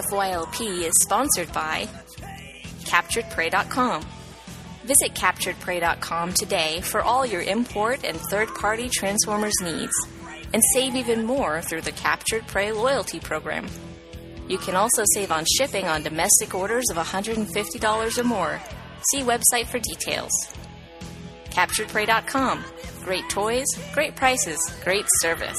TFYLP is sponsored by CapturedPrey.com. Visit CapturedPrey.com today for all your import and third-party Transformers needs, and save even more through the Captured Prey loyalty program. You can also save on shipping on domestic orders of $150 or more. See website for details. CapturedPrey.com. Great toys, great prices, great service.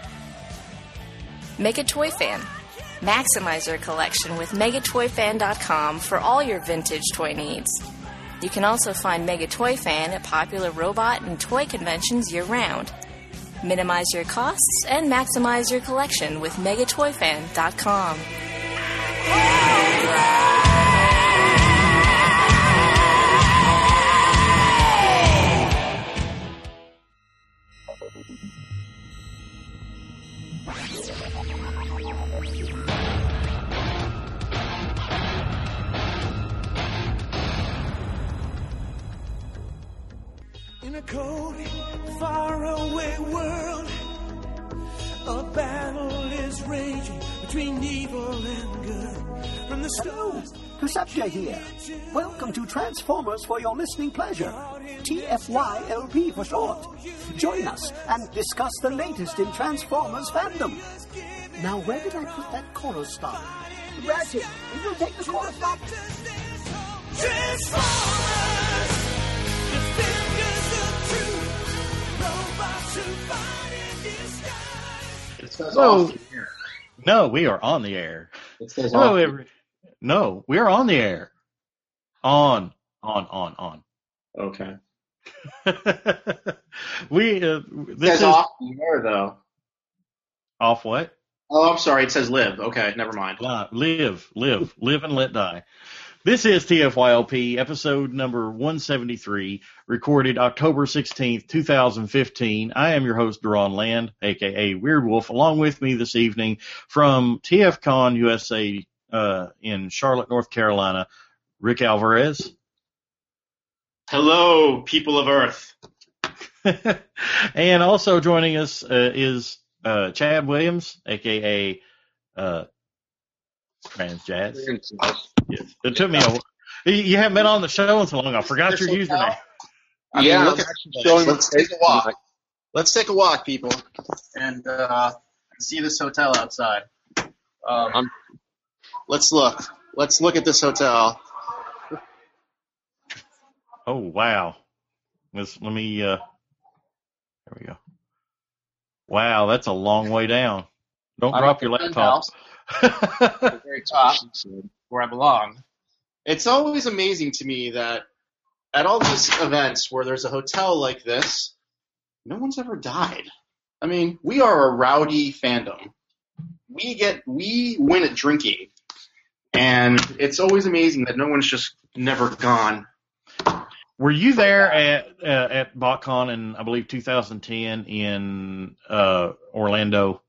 Mega Toy Fan. Maximize your collection with MegaToyFan.com for all your vintage toy needs. You can also find Mega Toy Fan at popular robot and toy conventions year-round. Minimize your costs and maximize your collection with MegaToyFan.com. In a cold, faraway world, a battle is raging between evil and good. From the Hello, Perceptia here. Welcome to Transformers for your listening pleasure. TFYLP for short. Join us and discuss the latest in Transformers fandom. Now, where did I put that chorus stop? Ratty, will you take the chorus stop? Transformers, defenders of truth, robots who fight in disguise. It says Whoa. off the air. No, we are on the air. It says Hello, off. No, we are on the air. On. Okay. We It this says is off the air, though. off what? Oh, I'm sorry. It says live. Okay, never mind. Live and let die. This is TFYLP, episode number 173, recorded October 16th, 2015. I am your host, Deron Land, a.k.a. Weird Wolf. Along with me this evening from TFCon USA in Charlotte, North Carolina, Rick Alvarez. Hello, people of Earth. And also joining us is Chad Williams, a.k.a. Trans Jazz. Yes. It took me a while. You haven't been on the show in so long. I forgot your username. Yeah, Let's take a walk. Let's take a walk, people, and see this hotel outside. Let's look. Let's look at this hotel. Oh, wow. Let me, there we go. Wow, that's a long way down. Don't I'm drop at your the laptop. at the very top, where I belong. It's always amazing to me that at all these events where there's a hotel like this, no one's ever died. I mean, we are a rowdy fandom. We win at drinking, and it's always amazing that no one's just never gone. Were you there at BotCon in, I believe, 2010 in Orlando?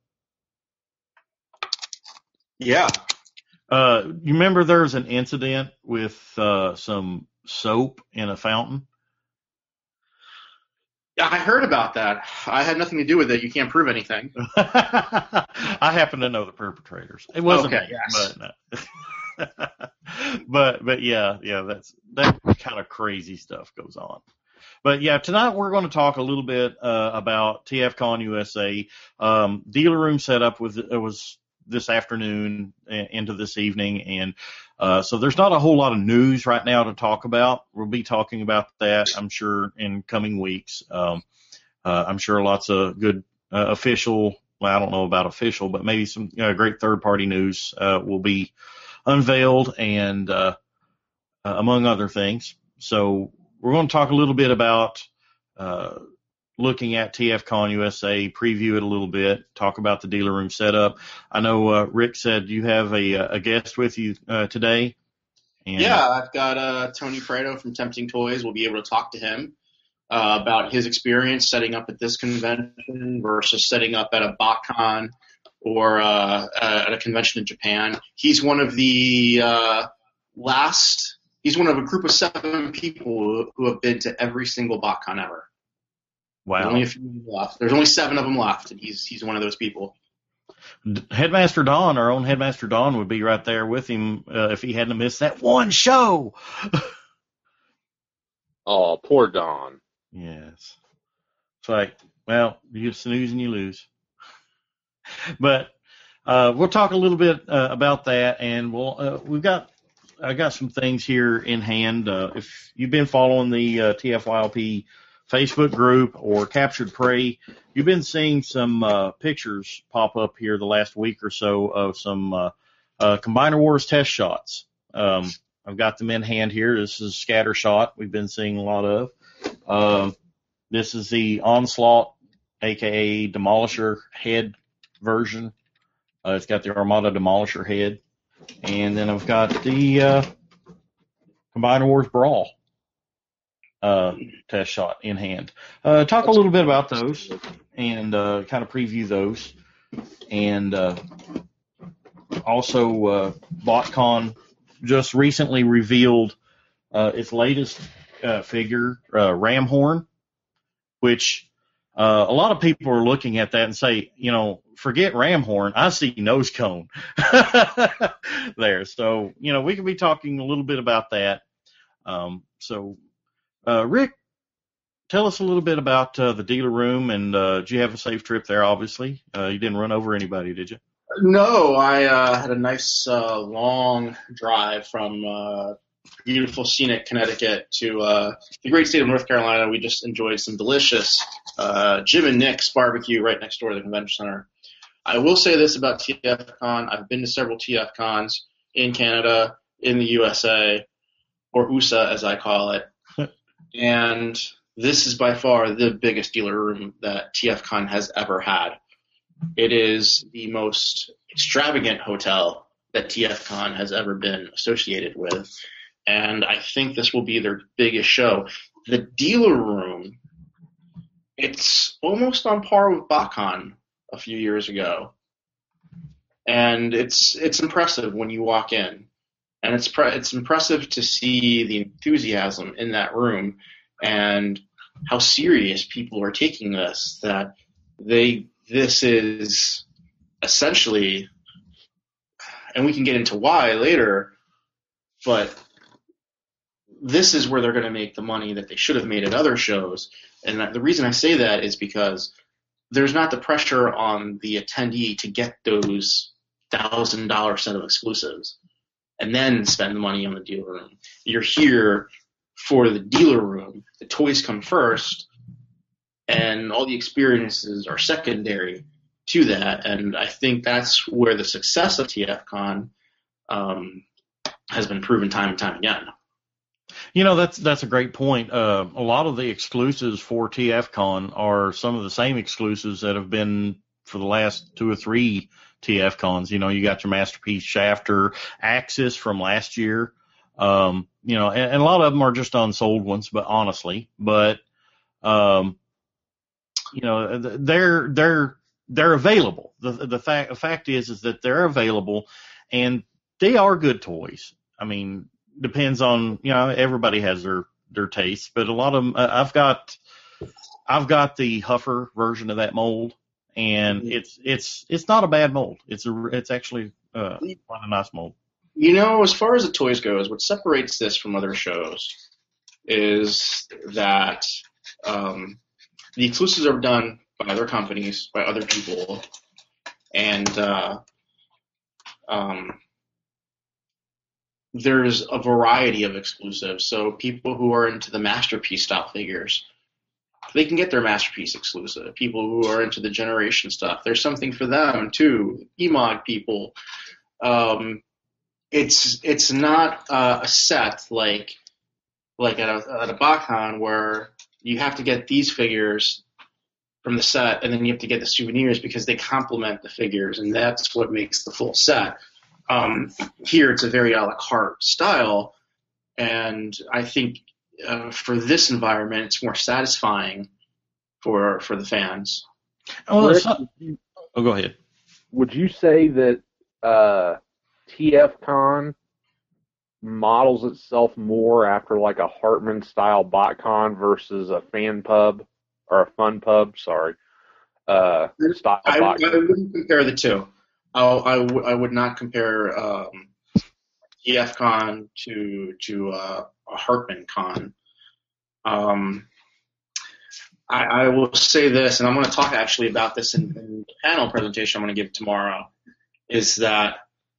Yeah. You remember there was an incident with some soap in a fountain? Yeah, I heard about that. I had nothing to do with it. You can't prove anything. I happen to know the perpetrators. It wasn't Okay, me, yes. but yeah, that kind of crazy stuff goes on. But yeah, tonight we're going to talk a little bit about TFCon USA. Dealer room setup was this afternoon into this evening, and so there's not a whole lot of news right now to talk about. We'll be talking about that, I'm sure, in coming weeks. I'm sure lots of good official, well, I don't know about official, but maybe some great third-party news will be unveiled, and among other things. So we're going to talk a little bit about looking at TFCon USA, preview it a little bit, talk about the dealer room setup. I know Rick said you have a guest with you today. And, yeah, I've got Tony Prado from Tempting Toys. We'll be able to talk to him about his experience setting up at this convention versus setting up at a BotCon or at a convention in Japan. He's one of the he's one of a group of 7 people who have been to every single BotCon ever. Wow. There's only a few left. There's only 7 of them left, and he's one of those people. Headmaster Don, our own Headmaster Don, would be right there with him if he hadn't missed that one show. Oh, poor Don. Yes. It's like, well, you snooze and you lose. But we'll talk a little bit about that, and I got some things here in hand. If you've been following the TFYLP Facebook group or Captured Prey, you've been seeing some pictures pop up here the last week or so of some Combiner Wars test shots. I've got them in hand here. This is Scatter Shot we've been seeing a lot of. This is the Onslaught, a.k.a. Demolisher head version. It's got the Armada Demolisher head. And then I've got the Combiner Wars Brawl test shot in hand. Talk a little bit about those and kind of preview those. And also, BotCon just recently revealed its latest figure, Ramhorn, which a lot of people are looking at that and say, forget Ramhorn, I see nose cone there. So, we could be talking a little bit about that. Rick, tell us a little bit about the dealer room, and did you have a safe trip there, obviously? You didn't run over anybody, did you? No, I had a nice long drive from beautiful, scenic Connecticut to the great state of North Carolina. We just enjoyed some delicious Jim and Nick's barbecue right next door to the convention center. I will say this about TFCon. I've been to several TFCons in Canada, in the USA, or USA as I call it. And this is by far the biggest dealer room that TFCon has ever had. It is the most extravagant hotel that TFCon has ever been associated with. And I think this will be their biggest show. The dealer room, it's almost on par with BotCon a few years ago. And it's impressive when you walk in. And it's impressive to see the enthusiasm in that room and how serious people are taking this, that this is essentially, and we can get into why later, but this is where they're going to make the money that they should have made at other shows. And the reason I say that is because there's not the pressure on the attendee to get those $1,000 set of exclusives and then spend the money on the dealer room. You're here for the dealer room. The toys come first, and all the experiences are secondary to that. And I think that's where the success of TFCon has been proven time and time again. That's a great point. A lot of the exclusives for TFCon are some of the same exclusives that have been for the last 2 or 3 TFCons. You got your Masterpiece Shafter, Axis from last year. And a lot of them are just unsold ones, but honestly, they're available. The fact is that they're available, and they are good toys. I mean, depends on, everybody has their tastes, but a lot of them, I've got the Huffer version of that mold, and it's not a bad mold. It's actually quite a nice mold. As far as the toys goes, what separates this from other shows is that the exclusives are done by other companies, by other people, and there's a variety of exclusives. So people who are into the Masterpiece style figures, they can get their Masterpiece exclusive. People who are into the Generation stuff, there's something for them too. EMOG people. It's not a set like at a BotCon where you have to get these figures from the set and then you have to get the souvenirs because they complement the figures, and that's what makes the full set. Here it's a very a la carte style, and I think for this environment it's more satisfying for the fans. Rick, go ahead. Would you say that TFCon models itself more after like a Hartman style BotCon versus a fan pub or a fun pub? Style BotCon. I wouldn't compare the two. I would not compare TFCon to a Hartman Con. I will say this, and I'm going to talk actually about this in the panel presentation I'm going to give tomorrow, is that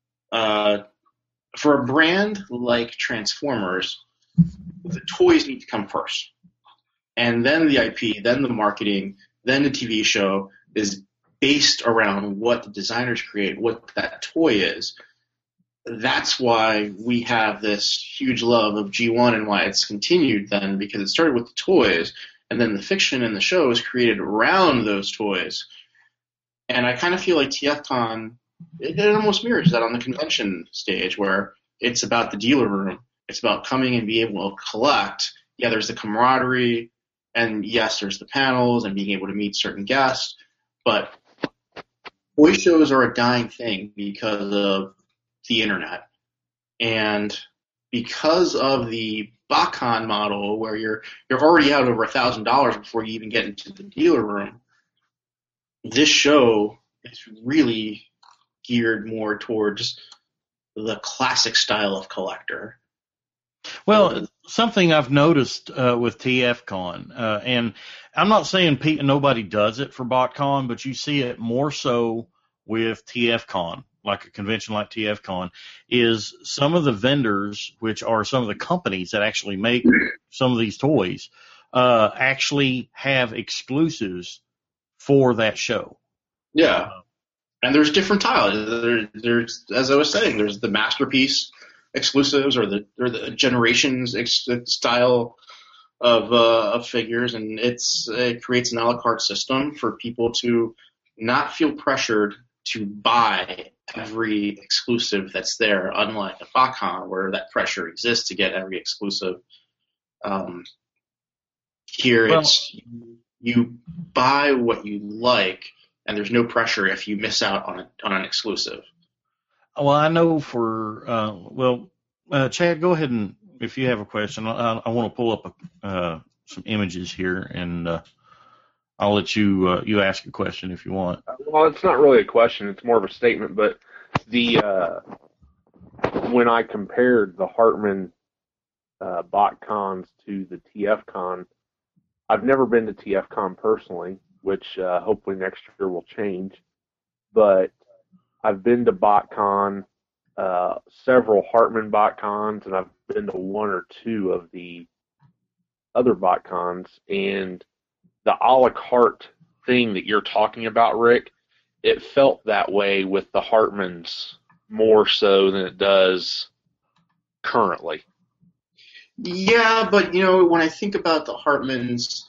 for a brand like Transformers, the toys need to come first. And then the IP, then the marketing, then the TV show is based around what the designers create, what that toy is. That's why we have this huge love of G1 and why it's continued then, because it started with the toys, and then the fiction and the show is created around those toys. And I kind of feel like TFCon, it almost mirrors that on the convention stage, where it's about the dealer room. It's about coming and being able to collect. Yeah, there's the camaraderie, and yes, there's the panels and being able to meet certain guests, but toy shows are a dying thing because of the internet. And because of the BotCon model, where you're already out over $1,000 before you even get into the dealer room, this show is really geared more towards the classic style of collector. Well, something I've noticed with TFCon, and I'm not saying nobody does it for BotCon, but you see it more so with TFCon, like a convention like TFCon, is some of the vendors, which are some of the companies that actually make some of these toys, actually have exclusives for that show. Yeah. And there's different tiles. There's, as I was saying, there's the Masterpiece exclusives or the Generations style of figures, and it creates an a la carte system for people to not feel pressured to buy every exclusive that's there, unlike a BotCon where that pressure exists to get every exclusive. Here, it's you buy what you like, and there's no pressure if you miss out on an exclusive. Well, I know for Chad, go ahead, and if you have a question, I want to pull up some images here, and I'll let you ask a question if you want. Well, it's not really a question; it's more of a statement. But when I compared the Hartman BotCons to the TFCon, I've never been to TFCon personally, which hopefully next year will change. But I've been to BotCon, several Hartman BotCons, and I've been to one or two of the other BotCons. And the a la carte thing that you're talking about, Rick, it felt that way with the Hartmans more so than it does currently. Yeah, but, when I think about the Hartmans,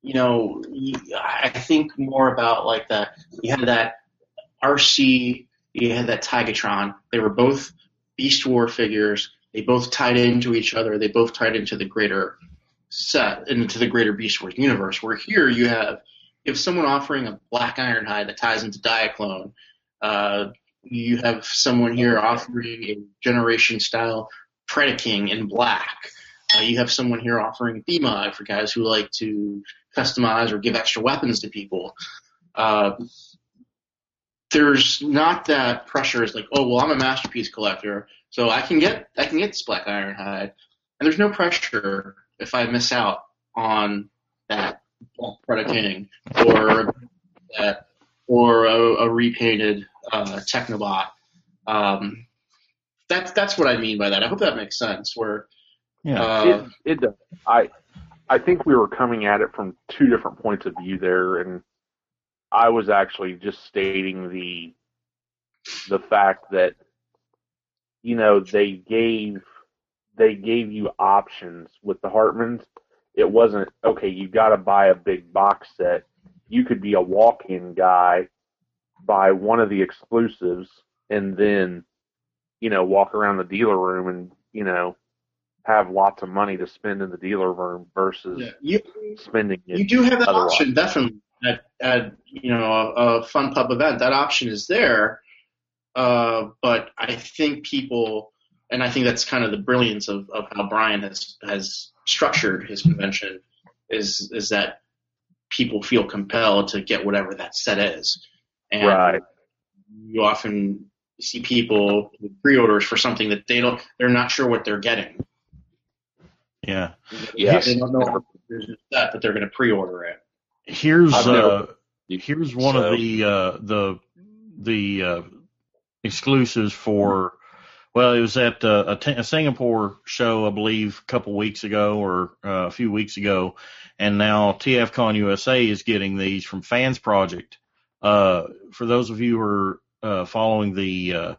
I think more about like that. You had that RC, you had that Tigatron. They were both Beast War figures. They both tied into each other. They both tied into the greater set, into the greater Beast Wars universe. Where here you have someone offering a Black Ironhide that ties into Diaclone. You have someone here offering a Generation-style Predaking in black. You have someone here offering B-Mod for guys who like to customize or give extra weapons to people. There's not that pressure. It's like, oh, well, I'm a Masterpiece collector, so I can get this Black Ironhide. And there's no pressure if I miss out on that Predaking or a repainted Technobot. That's what I mean by that. I hope that makes sense. It does. I think we were coming at it from two different points of view there, and I was actually just stating the fact that they gave you options with the Hartmans. It wasn't okay. You got to buy a big box set. You could be a walk-in guy, buy one of the exclusives, and then walk around the dealer room and have lots of money to spend in the dealer room versus spending it. You do have that otherwise. option, definitely, at a fun pub event. That option is there, but I think people, and I think that's kind of the brilliance of how Brian has structured his convention, is that people feel compelled to get whatever that set is. And Right. you often see people with pre-orders for something that they're not sure what they're getting. Yeah. Yes. They don't know there's a set, but they're going to pre-order it. Here's I've never- here's one of the exclusives for. Well, it was at a Singapore show, I believe, a couple weeks ago or a few weeks ago, and now TFCon USA is getting these from Fans Project. For those of you who are following the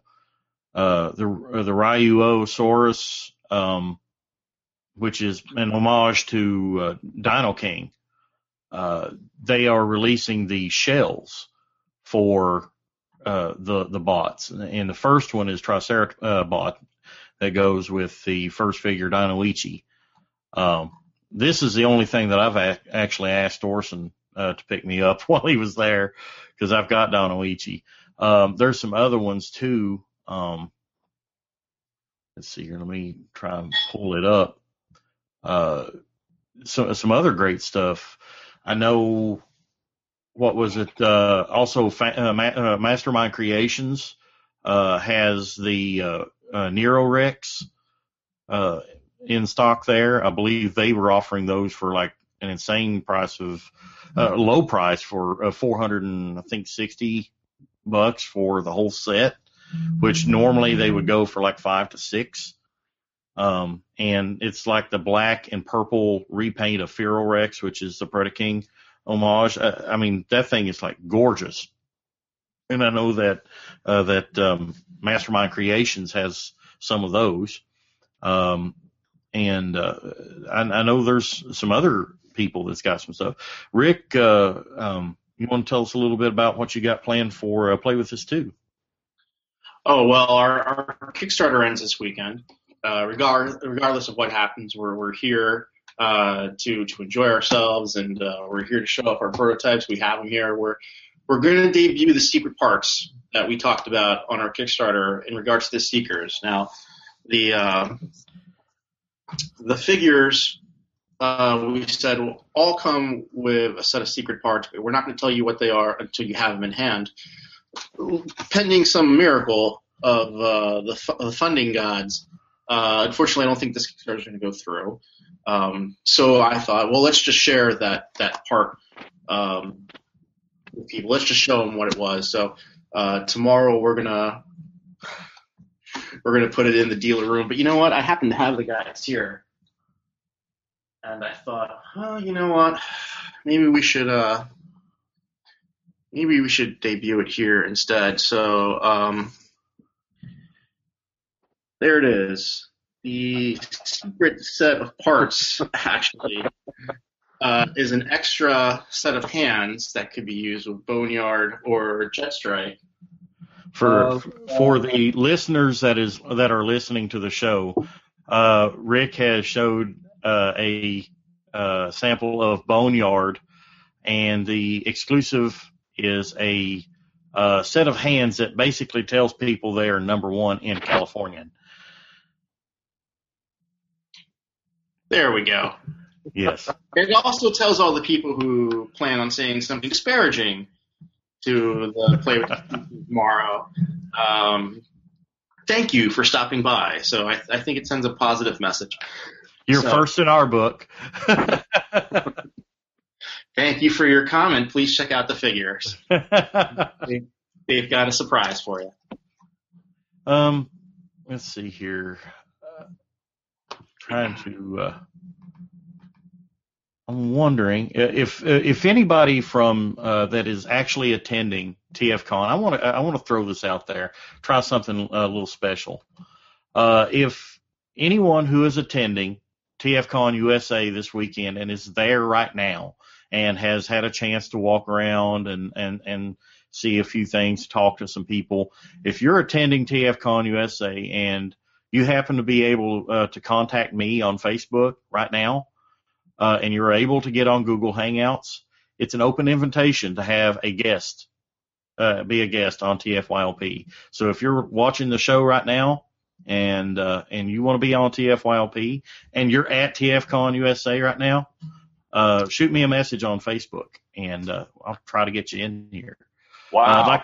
Ryuosaurus, which is an homage to Dino King, they are releasing the shells for the bots, and the first one is Triceratobot that goes with the first figure Dinoichi. This is the only thing that I've actually asked Orson to pick me up while he was there, because I've got Dinoichi. There's some other ones too. Let's see here. Let me try and pull it up. Some other great stuff. I know. What was it? Also, Mastermind Creations has the Nero Rex in stock there. I believe they were offering those for like an insane price of low price for $460 for the whole set, which normally they would go for like $5 to $6. And it's like the black and purple repaint of Fero Rex, which is the Predaking homage. I mean, that thing is like gorgeous. And I know that Mastermind Creations has some of those. I know there's some other people that's got some stuff. Rick, you want to tell us a little bit about what you got planned for Play With Us 2? Oh, well, our Kickstarter ends this weekend. Regardless of what happens, we're here to enjoy ourselves, and we're here to show off our prototypes. We have them here. We're going to debut the secret parts that we talked about on our Kickstarter in regards to the Seekers. Now, the figures we said will all come with a set of secret parts, but we're not going to tell you what they are until you have them in hand, pending some miracle of the funding gods. Unfortunately, I don't think this Kickstarter is going to go through. So I thought, well, let's just share that part with people. Let's just show them what it was. So tomorrow we're gonna put it in the dealer room. But you know what? I happen to have the guys here, and I thought, oh, you know what? Maybe we should debut it here instead. So there it is. The secret set of parts, actually, is an extra set of hands that could be used with Boneyard or Jetstrike. For the listeners that are listening to the show, Rick has showed a sample of Boneyard, and the exclusive is a set of hands that basically tells people they are number one in Californian. There we go. Yes. It also tells all the people who plan on saying something disparaging to the Play With Us tomorrow, thank you for stopping by. So I think it sends a positive message. You're first in our book. Thank you for your comment. Please check out the figures. They've got a surprise for you. Let's see here. Trying to. I'm wondering if anybody from that is actually attending TFCon. I want to throw this out there. Try something a little special. If anyone who is attending TFCon USA this weekend and is there right now and has had a chance to walk around and see a few things, talk to some people. If you're attending TFCon USA and you happen to be able to contact me on Facebook right now, and you're able to get on Google Hangouts, it's an open invitation to have a guest, be a guest on TFYLP. So if you're watching the show right now and you want to be on TFYLP and you're at TFCon USA right now, shoot me a message on Facebook and I'll try to get you in here. Wow. I'd like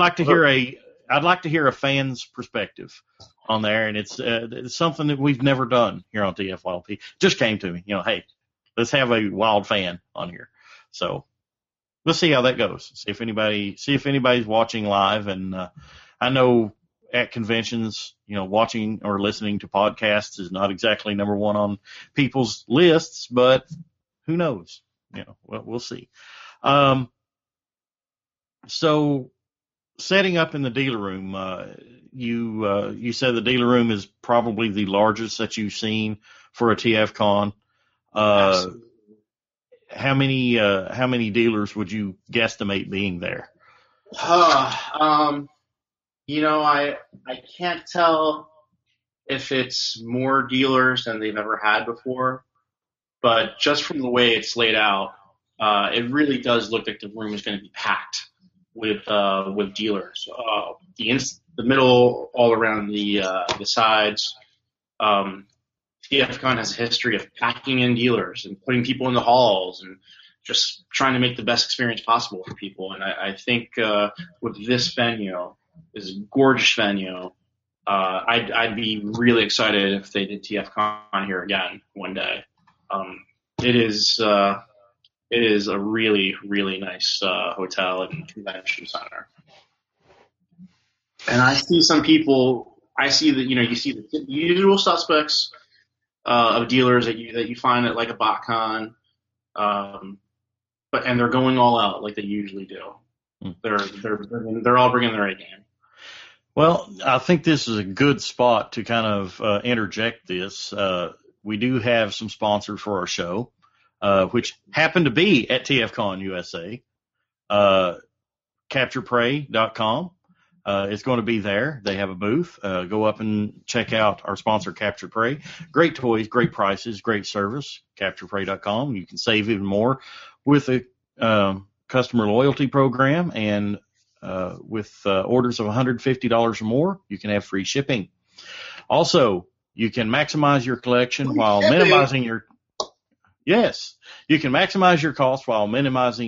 to hear a fan's perspective on there, and it's something that we've never done here on TFYLP. Just came to me, hey, let's have a wild fan on here. So let's see how that goes. See if anybody's watching live, and I know at conventions, watching or listening to podcasts is not exactly number one on people's lists, but who knows? We'll see. So setting up in the dealer room, you said the dealer room is probably the largest that you've seen for a TFCon. How many dealers would you guesstimate being there? I can't tell if it's more dealers than they've ever had before, but just from the way it's laid out, it really does look like the room is going to be packed with dealers. The middle, all around the sides. TFCon has a history of packing in dealers and putting people in the halls and just trying to make the best experience possible for people. And I think with this venue, this gorgeous venue, I'd be really excited if they did TFCon here again one day. It is a really, really nice hotel and convention center. And I see some people. I see that you see the usual suspects of dealers that you find at like a BotCon, but they're going all out like they usually do. They're all bringing their A game. Well, I think this is a good spot to kind of interject this. We do have some sponsors for our show, which happen to be at TFCon USA. CapturePrey.com is going to be there. They have a booth. Go up and check out our sponsor, Capture Prey. Great toys, great prices, great service. CapturePrey.com. You can save even more with a customer loyalty program, and with orders of $150 or more, you can have free shipping. Also, you can maximize your collection while minimizing your minimize your cost while minimize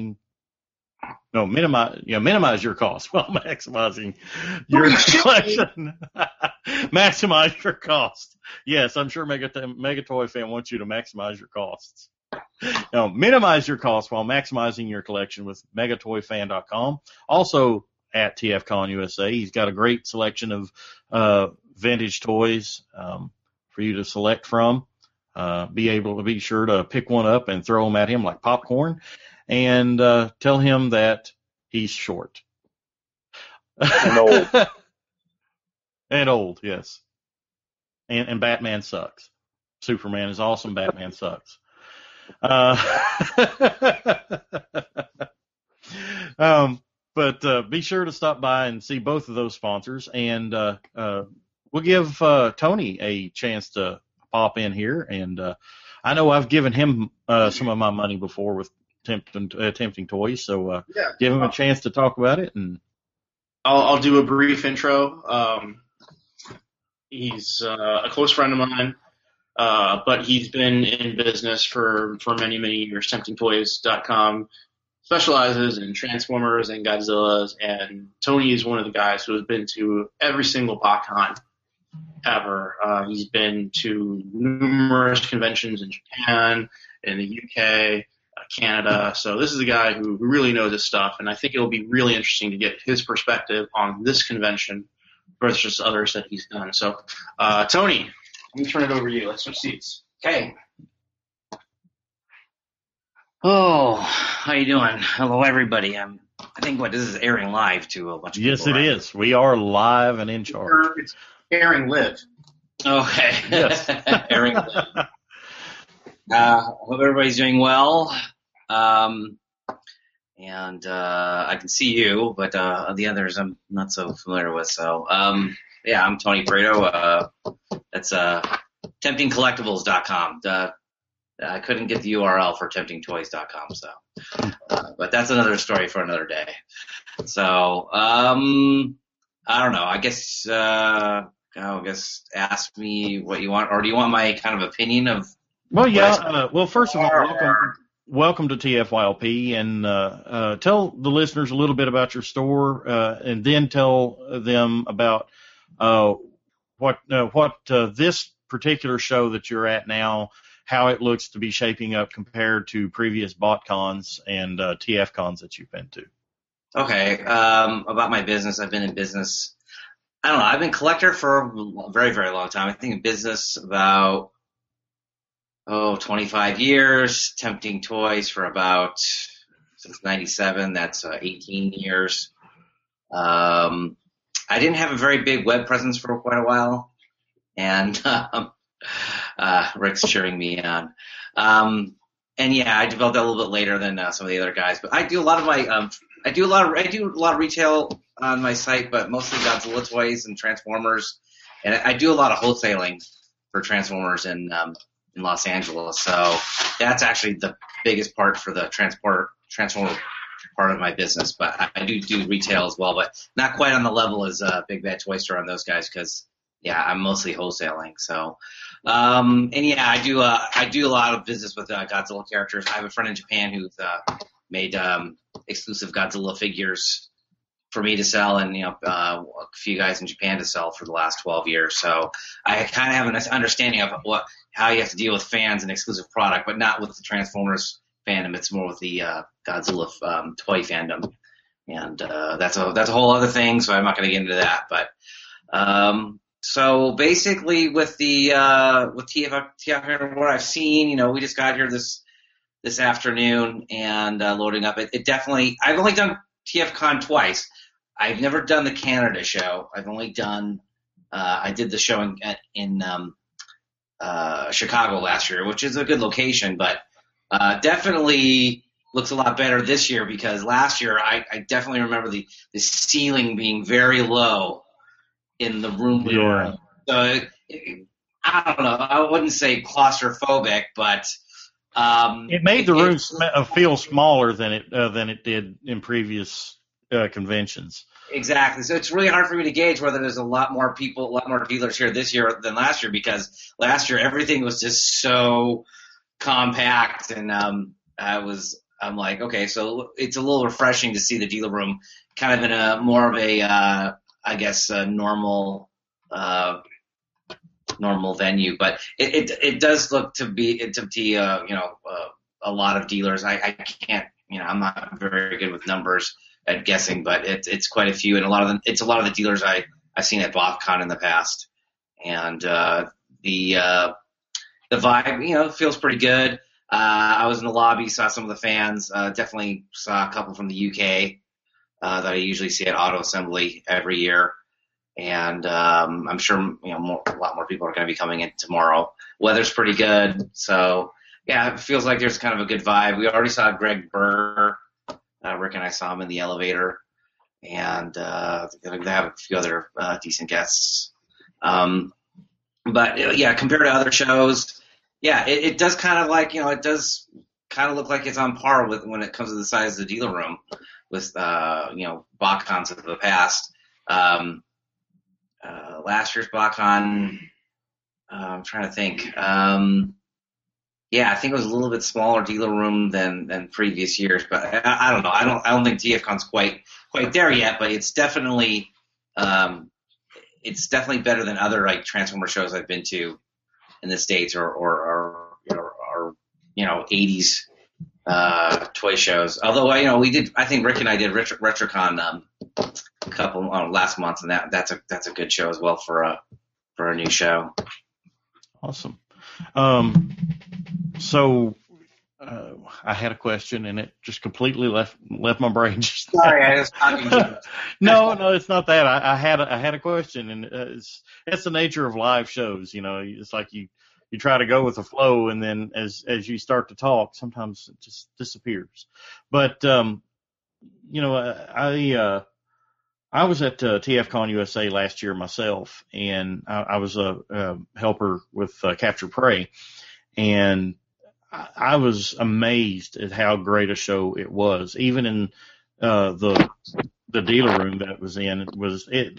your cost while maximizing your collection. Maximize your cost. Yes, I'm sure Megatoy fan wants you to maximize your costs. Now, minimize your costs while maximizing your collection with megatoyfan.com. Also at TFCon USA, he's got a great selection of vintage toys for you to select from. Be sure to pick one up and throw them at him like popcorn, and tell him that he's short. And old. And old, yes. And Batman sucks. Superman is awesome. Batman sucks. But be sure to stop by and see both of those sponsors, and we'll give Tony a chance to pop in here. And I know I've given him some of my money before with Tempting Toys, so give him a chance to talk about it. And I'll do a brief intro. He's a close friend of mine. But he's been in business for many, many years. TemptingToys.com specializes in Transformers and Godzillas, and Tony is one of the guys who has been to every single BotCon ever. He's been to numerous conventions in Japan, in the UK, Canada. So this is a guy who really knows his stuff, and I think it'll be really interesting to get his perspective on this convention versus others that he's done. So, Tony, let me turn it over to you. Let's switch seats. Okay. Oh, how you doing? Hello, everybody. I think this is airing live to a bunch of people. Yes, it is. We are live and in charge. It's airing live. Okay. Yes. Airing live. Hope everybody's doing well. And I can see you, but the others I'm not so familiar with. So, I'm Tony Pareto. That's temptingcollectibles.com. I couldn't get the URL for temptingtoys.com, so but that's another story for another day. So I don't know. I guess ask me what you want, or do you want my kind of opinion of? Well, yeah. Well, first of all, welcome. welcome to TFYLP, and tell the listeners a little bit about your store, and then tell them about what this particular show that you're at now, how it looks to be shaping up compared to previous BotCons and TF cons that you've been to. Okay. About my business, I've been in business. I don't know. I've been a collector for a very, very long time. I think in business about 25 years. Tempting Toys for about since '97. That's 18 years. I didn't have a very big web presence for quite a while, and Rick's cheering me on. And yeah, I developed that a little bit later than some of the other guys. But I do a lot of my I do a lot of retail on my site, but mostly Godzilla toys and Transformers, and I do a lot of wholesaling for Transformers in Los Angeles. So that's actually the biggest part for the Transformer part of my business. But I do retail as well, but not quite on the level as Big Bad Toy Store on those guys, because yeah, I'm mostly wholesaling. So and yeah, I do a lot of business with Godzilla characters. I have a friend in Japan who's made exclusive Godzilla figures for me to sell, and a few guys in Japan to sell for the last 12 years. So I kind of have an understanding of how you have to deal with fans and exclusive product, but not with the Transformers fandom. It's more with the Godzilla toy fandom, and that's a whole other thing. So I'm not going to get into that. But so basically, with TF, what I've seen, we just got here this afternoon and loading up. It definitely. I've only done TFCon twice. I've never done the Canada show. I've only done. I did the show in Chicago last year, which is a good location, but definitely looks a lot better this year, because last year I definitely remember the ceiling being very low in the room we were in. So I don't know. I wouldn't say claustrophobic, but it made the room feel smaller than it did in previous conventions. Exactly. So it's really hard for me to gauge whether there's a lot more people, a lot more dealers here this year than last year, because last year everything was just so compact, and I'm like, okay, so it's a little refreshing to see the dealer room kind of in a more of a, I guess, a normal venue, but it does look to be a lot of dealers. I can't, I'm not very good with numbers at guessing, but it's quite a few, and it's a lot of the dealers I've seen at BotCon in the past, and the vibe, feels pretty good. I was in the lobby, saw some of the fans, definitely saw a couple from the UK that I usually see at Auto Assembly every year. And I'm sure a lot more people are going to be coming in tomorrow. Weather's pretty good, so yeah, it feels like there's kind of a good vibe. We already saw Greg Burr. Rick and I saw him in the elevator, and they have a few other decent guests. But yeah, compared to other shows, yeah, it does kind of it does kind of look like it's on par with when it comes to the size of the dealer room with BotCons of the past. Last year's BotCon, I'm trying to think. Yeah, I think it was a little bit smaller dealer room than previous years, but I don't know. I don't think TFCon's quite there yet, but it's definitely better than other Transformer shows I've been to in the States or 80s toy shows. Although I think Rick and I did RetroCon a couple last month, and that's a good show as well for a new show. Awesome. So I had a question, and it just completely left my brain. Sorry, I was talking to you. No, it's not that. I had a question, and it's the nature of live shows. It's like you try to go with the flow, and then as you start to talk, sometimes it just disappears. But I was at TFCon USA last year myself, and I was a helper with Capture Prey, and I was amazed at how great a show it was. Even in the dealer room that it was in,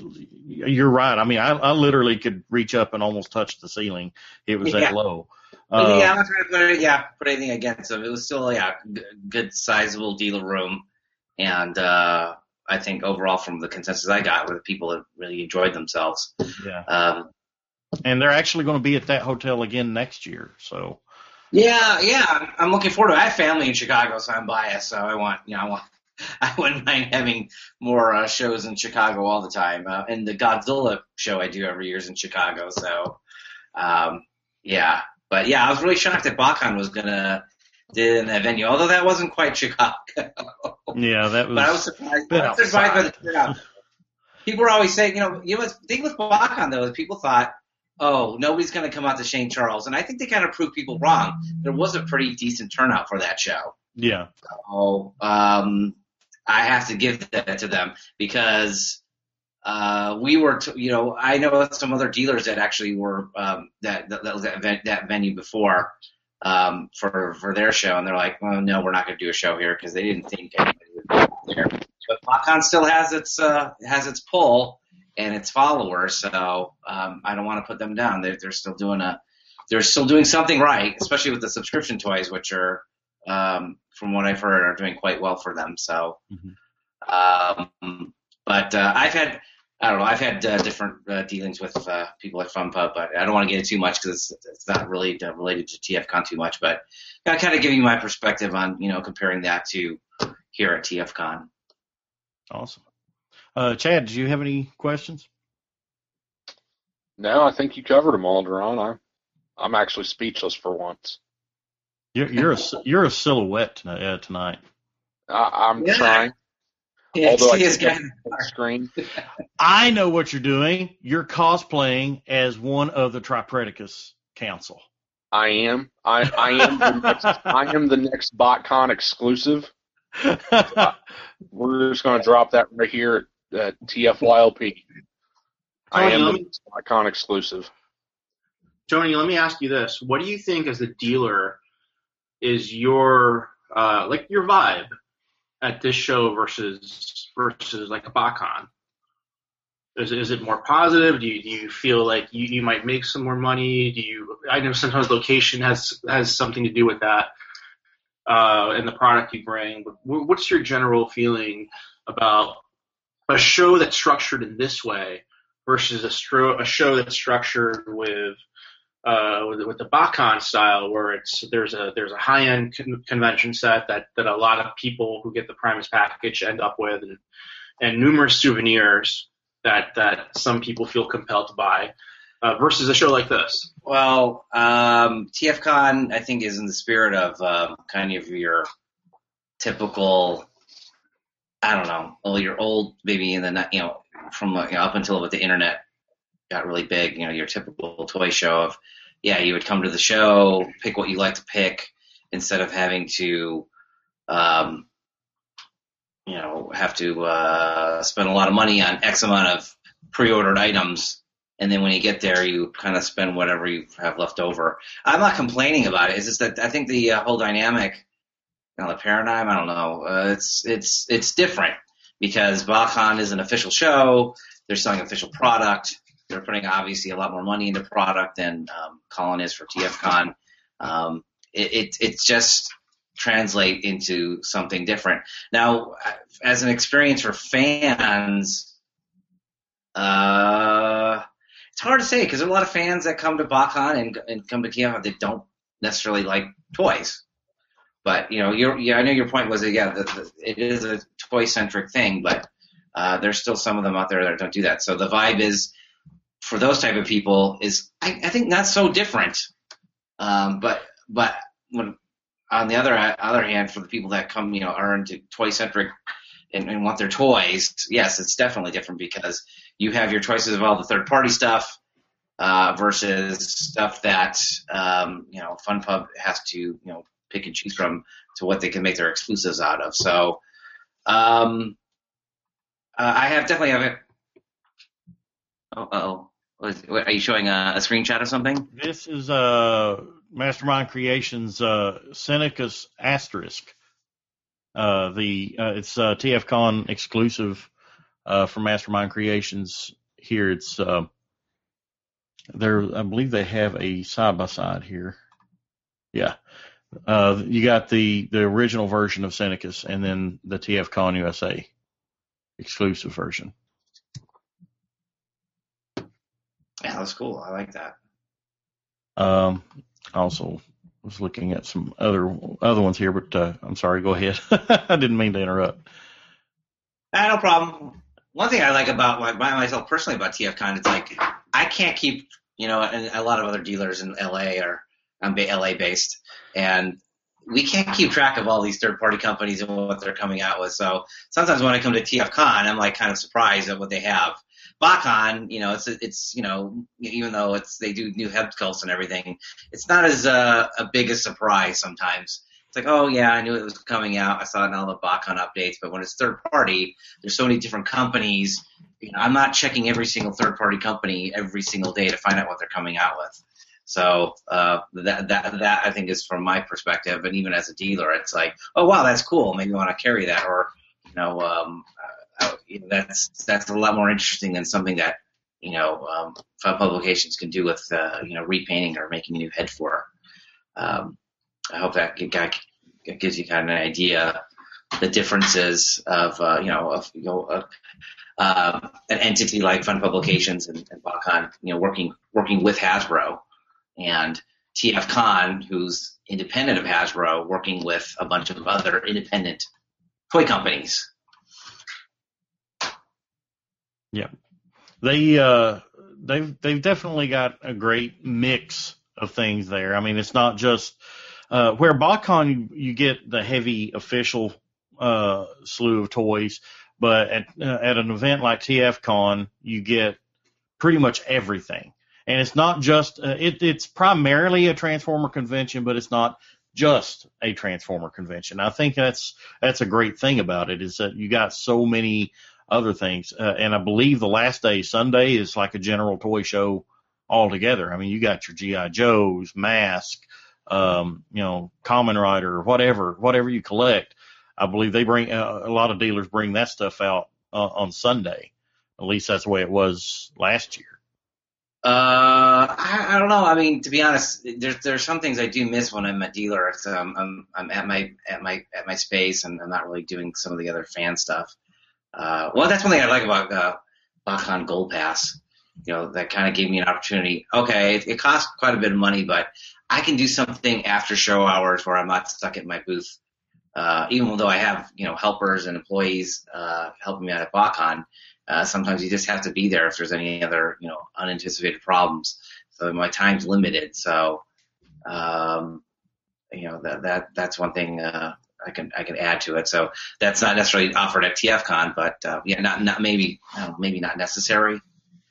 you're right. I mean, I literally could reach up and almost touch the ceiling. It was that low. I'm not trying to put anything against them. It was still good sizable dealer room, and I think overall from the consensus I got, were the people that really enjoyed themselves. Yeah. And they're actually going to be at that hotel again next year. So. Yeah, I'm looking forward to it. I have family in Chicago, so I'm biased. So I wouldn't mind having more shows in Chicago all the time. And the Godzilla show I do every year is in Chicago. So, yeah. But yeah, I was really shocked that BotCon was gonna do in that venue, although that wasn't quite Chicago. Yeah, that was. But I was surprised by the turnout. People were always saying, the thing with BotCon though is people thought, oh, nobody's going to come out to Shane Charles. And I think they kind of proved people wrong. There was a pretty decent turnout for that show. Yeah. So I have to give that to them because we were, I know some other dealers that actually were that venue before for their show. And they're like, well, no, we're not going to do a show here because they didn't think anybody would be there. But BotCon still has its pull and its followers, so I don't want to put them down. They're still doing something right, especially with the subscription toys, which are, from what I've heard, are doing quite well for them. So, but I've had different dealings with people at FunPub, but I don't want to get into too much because it's not really related to TFCon too much. But I kind of give you my perspective on comparing that to here at TFCon. Awesome. Chad, do you have any questions? No, I think you covered them all, Deron. I'm actually speechless for once. You're a silhouette tonight. I'm trying. Yeah, although I can't the screen. I know what you're doing. You're cosplaying as one of the Tripredicus Council. I am. I am the next BotCon exclusive. We're just going to drop that right here at TFYLP. I am the BotCon exclusive. Tony, let me ask you this. What do you think as a dealer is your your vibe at this show versus like a BotCon? Is it more positive? Do you feel like you might make some more money? I know sometimes location has something to do with that, and the product you bring. But what's your general feeling about a show that's structured in this way versus a show that's structured with the BotCon style, where there's a high end convention set that a lot of people who get the Primus package end up with, and numerous souvenirs that some people feel compelled to buy, versus a show like this? Well, TFCon I think is in the spirit of kind of your typical, I don't know, your old maybe in the from up until the internet got really big, your typical toy show of, you would come to the show, pick what you like to pick, instead of having to, have to spend a lot of money on X amount of pre-ordered items, and then when you get there, you kind of spend whatever you have left over. I'm not complaining about it. It's just that I think the whole dynamic, the paradigm, I don't know, it's different because BotCon is an official show. They're selling official product. They're putting obviously a lot more money into product than Colin is for TFCon. It just translate into something different. Now, as an experience for fans, it's hard to say because there are a lot of fans that come to BotCon and come to TFCon that don't necessarily like toys. But I know your point was that it is a toy centric thing, but there's still some of them out there that don't do that. So the vibe is, for those type of people, is I think not so different. But when, on the other hand, for the people that come, are into toy centric and want their toys, yes, it's definitely different because you have your choices of all the third party stuff versus stuff that FunPub has to pick and choose from to what they can make their exclusives out of. So I definitely have it. Oh. Are you showing a screenshot of something? This is Mastermind Creations Senecas Asterisk. It's TFCon exclusive from Mastermind Creations. Here it's I believe they have a side by side here. Yeah. You got the original version of Senecas and then the TFCon USA exclusive version. Yeah, that's cool. I like that. Also was looking at some other ones here, but I'm sorry. Go ahead. I didn't mean to interrupt. No problem. One thing I like about myself personally about TFCon, it's like I can't keep, and a lot of other dealers in LA I'm LA based, and we can't keep track of all these third-party companies and what they're coming out with. So sometimes when I come to TFCon, I'm like kind of surprised at what they have. BotCon, it's even though they do new head sculpts and everything, it's not as a big a surprise sometimes. It's like, oh yeah, I knew it was coming out. I saw it in all the BotCon updates. But when it's third-party, there's so many different companies. I'm not checking every single third-party company every single day to find out what they're coming out with. So that I think is from my perspective, and even as a dealer, it's like, oh wow, that's cool. Maybe I want to carry that, or that's a lot more interesting than something that publications can do with repainting or making a new head for. I hope that gives you kind of an idea the differences of an entity like Fun Publications and BotCon, working with Hasbro, and TFCon, who's independent of Hasbro, working with a bunch of other independent toy companies. Yeah, they've definitely got a great mix of things there. I mean, it's not just where BotCon you get the heavy official slew of toys, but at an event like TFCon you get pretty much everything. And it's not just it's primarily a Transformer convention, but it's not just a Transformer convention. I think that's a great thing about it, is that you got so many other things. And I believe the last day, Sunday, is like a general toy show altogether. I mean, you got your G.I. Joes, Mask, Kamen Rider, whatever you collect. I believe they bring a lot of dealers bring that stuff out on Sunday. At least that's the way it was last year. I don't know. I mean, to be honest, there's some things I do miss when I'm a dealer. So I'm at my space, and I'm not really doing some of the other fan stuff. Well, that's one thing I like about BotCon Gold Pass. That kind of gave me an opportunity. Okay, it costs quite a bit of money, but I can do something after show hours where I'm not stuck at my booth. Even though I have helpers and employees helping me out at BotCon. Sometimes you just have to be there if there's any other, unanticipated problems. So my time's limited. So, that's one thing I can add to it. So that's not necessarily offered at TFCon, but maybe not necessary.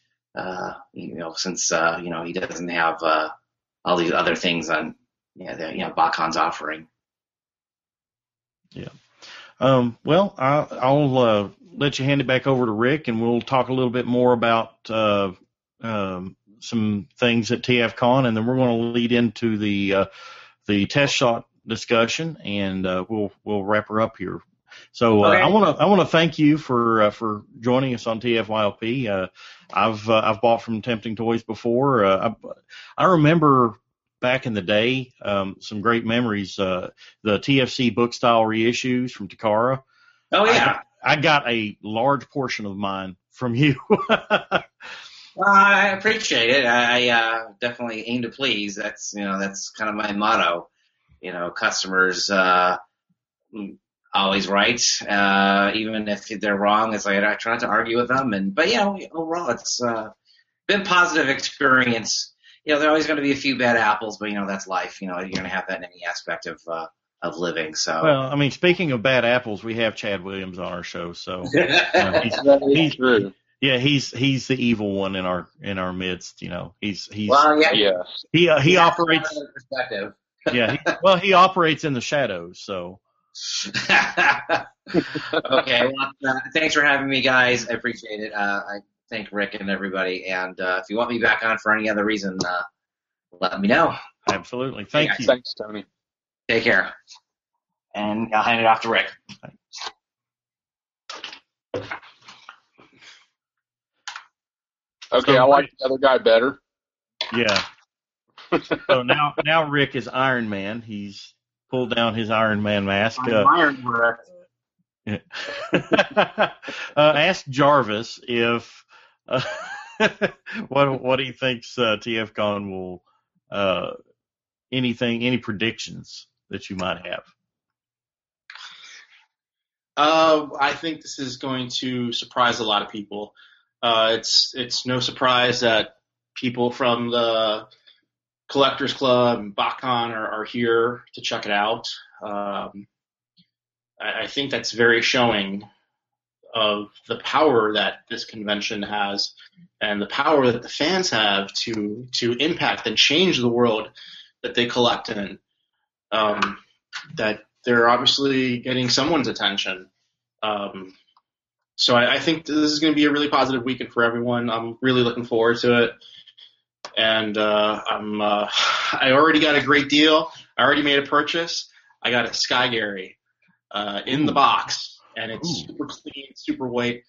Since he doesn't have all these other things on BotCon's offering. Yeah. Well, I'll let you hand it back over to Rick, and we'll talk a little bit more about some things at TFCon, and then we're going to lead into the test shot discussion, and we'll wrap her up here. So okay. I want to thank you for joining us on TFYLP. I've bought from Tempting Toys before. I remember back in the day some great memories. The TFC book style reissues from Takara. Oh yeah. I got a large portion of mine from you. Well, I appreciate it. I definitely aim to please. That's kind of my motto. Customers always right, even if they're wrong. It's like I try not to argue with them, but overall it's been a positive experience. There are always going to be a few bad apples, but that's life. You're going to have that in any aspect of living. So, well, I mean, speaking of bad apples, we have Chad Williams on our show, so he's true. Yeah, he's the evil one in our midst. He's well, yeah, he operates. Yeah, he operates in the shadows. So. Okay, well, thanks for having me, guys. I appreciate it. I thank Rick and everybody. And if you want me back on for any other reason, let me know. Absolutely. Thank you. Thanks, Tony. Take care. And I'll hand it off to Rick. Okay, I like the other guy better. Yeah. So now Rick is Iron Man. He's pulled down his Iron Man mask. Iron Rick. Ask Jarvis if what he thinks TFCon will any predictions that you might have. I think this is going to surprise a lot of people. It's no surprise that people from the Collectors Club and BotCon are here to check it out. I think that's very showing of the power that this convention has and the power that the fans have to impact and change the world that they collect in. That they're obviously getting someone's attention. So I think this is going to be a really positive weekend for everyone. I'm really looking forward to it. And I already got a great deal. I already made a purchase. I got a Sky Gary in the box, and it's super clean, super white.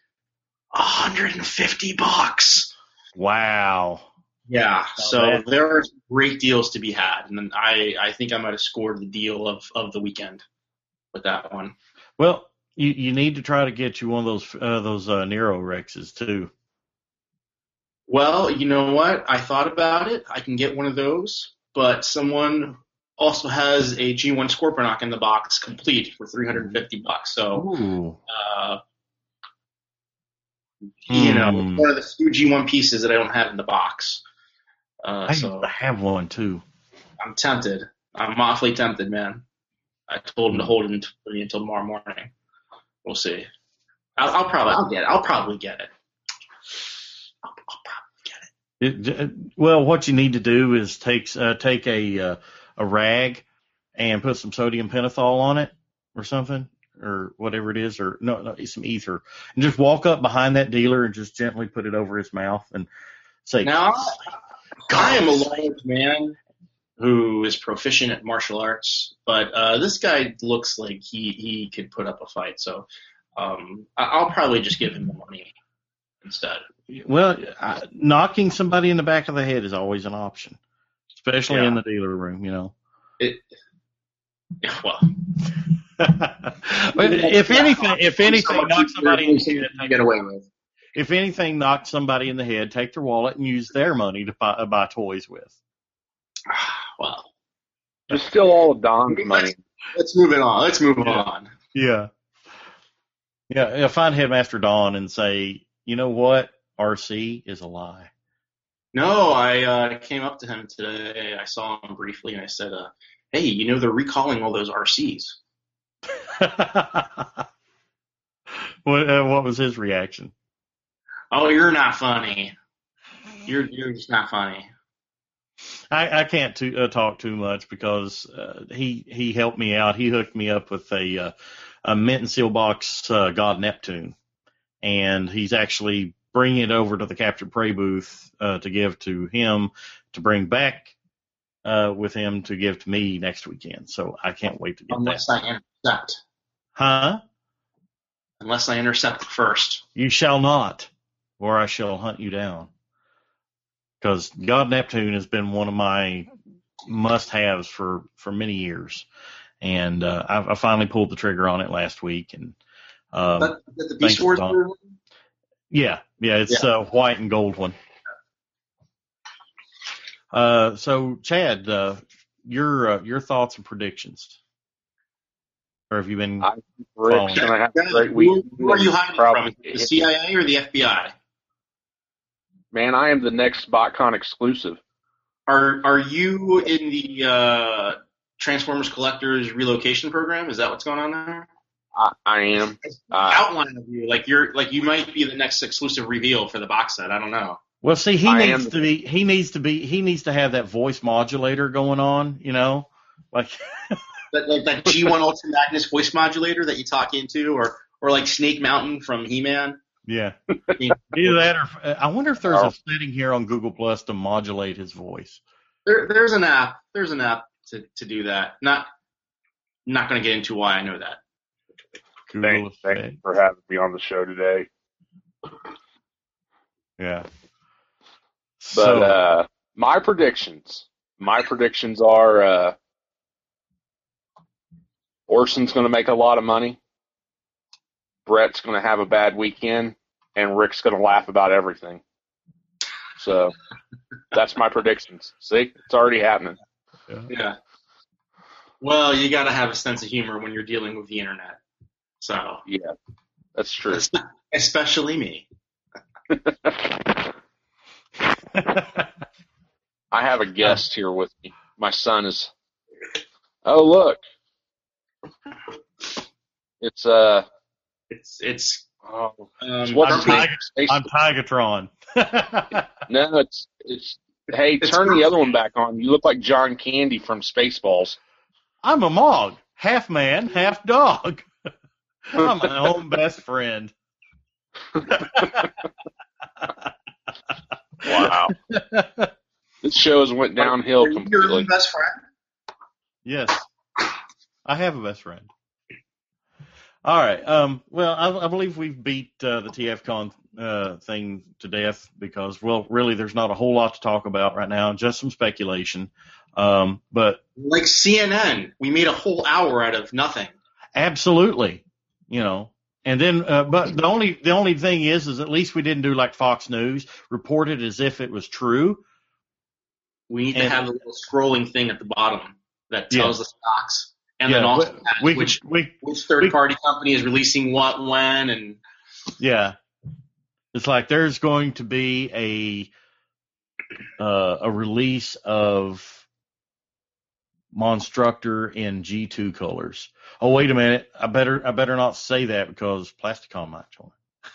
$150. Wow. Yeah, so there are great deals to be had, and I think I might have scored the deal of the weekend with that one. Well, you need to try to get you one of those Nero Rexes too. Well, you know what? I thought about it. I can get one of those, but someone also has a G1 Scorponok in the box, complete, for $350. So, one of the few G1 pieces that I don't have in the box. I have one too. I'm tempted. I'm awfully tempted, man. I told him to hold it until tomorrow morning. We'll see. I'll probably get it. Well, what you need to do is take a rag and put some sodium pentothal on it or something or whatever it is, or no, some ether, and just walk up behind that dealer and just gently put it over his mouth and say, "Now, I am a large man who is proficient at martial arts, but this guy looks like he could put up a fight, so I'll probably just give him the money instead." Well, knocking somebody in the back of the head is always an option, especially in the dealer room, if anything, knock somebody in the head. Get away with. If anything, knock somebody in the head, take their wallet, and use their money to buy toys with. Well, it's still all of Don's money. Let's move it on. Let's move on. Yeah. Find Headmaster Don and say, you know what? RC is a lie. No, I came up to him today. I saw him briefly, and I said, "Hey, they're recalling all those RCs." What was his reaction? Oh, you're not funny. You're just not funny. I can't talk too much because he helped me out. He hooked me up with a mint and seal box God Neptune, and he's actually bringing it over to the Capture Prey booth to give to him to bring back with him to give to me next weekend. So I can't wait to get Unless that. I intercept. Huh? Unless I intercept first. You shall not, or I shall hunt you down. Because God Neptune has been one of my must-haves for many years. And I finally pulled the trigger on it last week. And the Beast Wars version? Yeah, it's white and gold one. So Chad, your thoughts and predictions, or have you been? I have a great week. Who are you hiding from? The CIA or the FBI? Man, I am the next BotCon exclusive. Are you in the Transformers Collectors relocation program? Is that what's going on there? I am. Outline of you, like you might be the next exclusive reveal for the box set. I don't know. Well, see, he needs to have that voice modulator going on, like that G1 Ultra Magnus voice modulator that you talk into, or like Snake Mountain from He-Man. Yeah, either that, or I wonder if there's a setting here on Google Plus to modulate his voice. There's an app. There's an app to do that. Not going to get into why I know that. Thanks for having me on the show today. Yeah. But my predictions My predictions are Orson's going to make a lot of money. Brett's going to have a bad weekend, and Rick's going to laugh about everything. So that's my predictions. See, it's already happening. Yeah. Well, you got to have a sense of humor when you're dealing with the internet. So yeah, that's true. Especially me. I have a guest here with me. My son is. Oh, look. It's Oh, what's I'm Tigatron. No, it's. Hey, turn the other one back on. You look like John Candy from Spaceballs. I'm a Mog, half man, half dog. I'm my own best friend. Wow. This show has went downhill completely. Your own best friend? Yes, I have a best friend. All right. Well, I believe we've beat the TFCon thing to death because, well, really, there's not a whole lot to talk about right now. Just some speculation. But like CNN, we made a whole hour out of nothing. Absolutely, And then, but the only thing is at least we didn't do like Fox News, report it as if it was true. We need to have a little scrolling thing at the bottom that tells the stocks. And then also which third-party company is releasing what, when, and... Yeah. It's like there's going to be a release of Monstructor in G2 colors. Oh, wait a minute. I better not say that because Plasticon might join.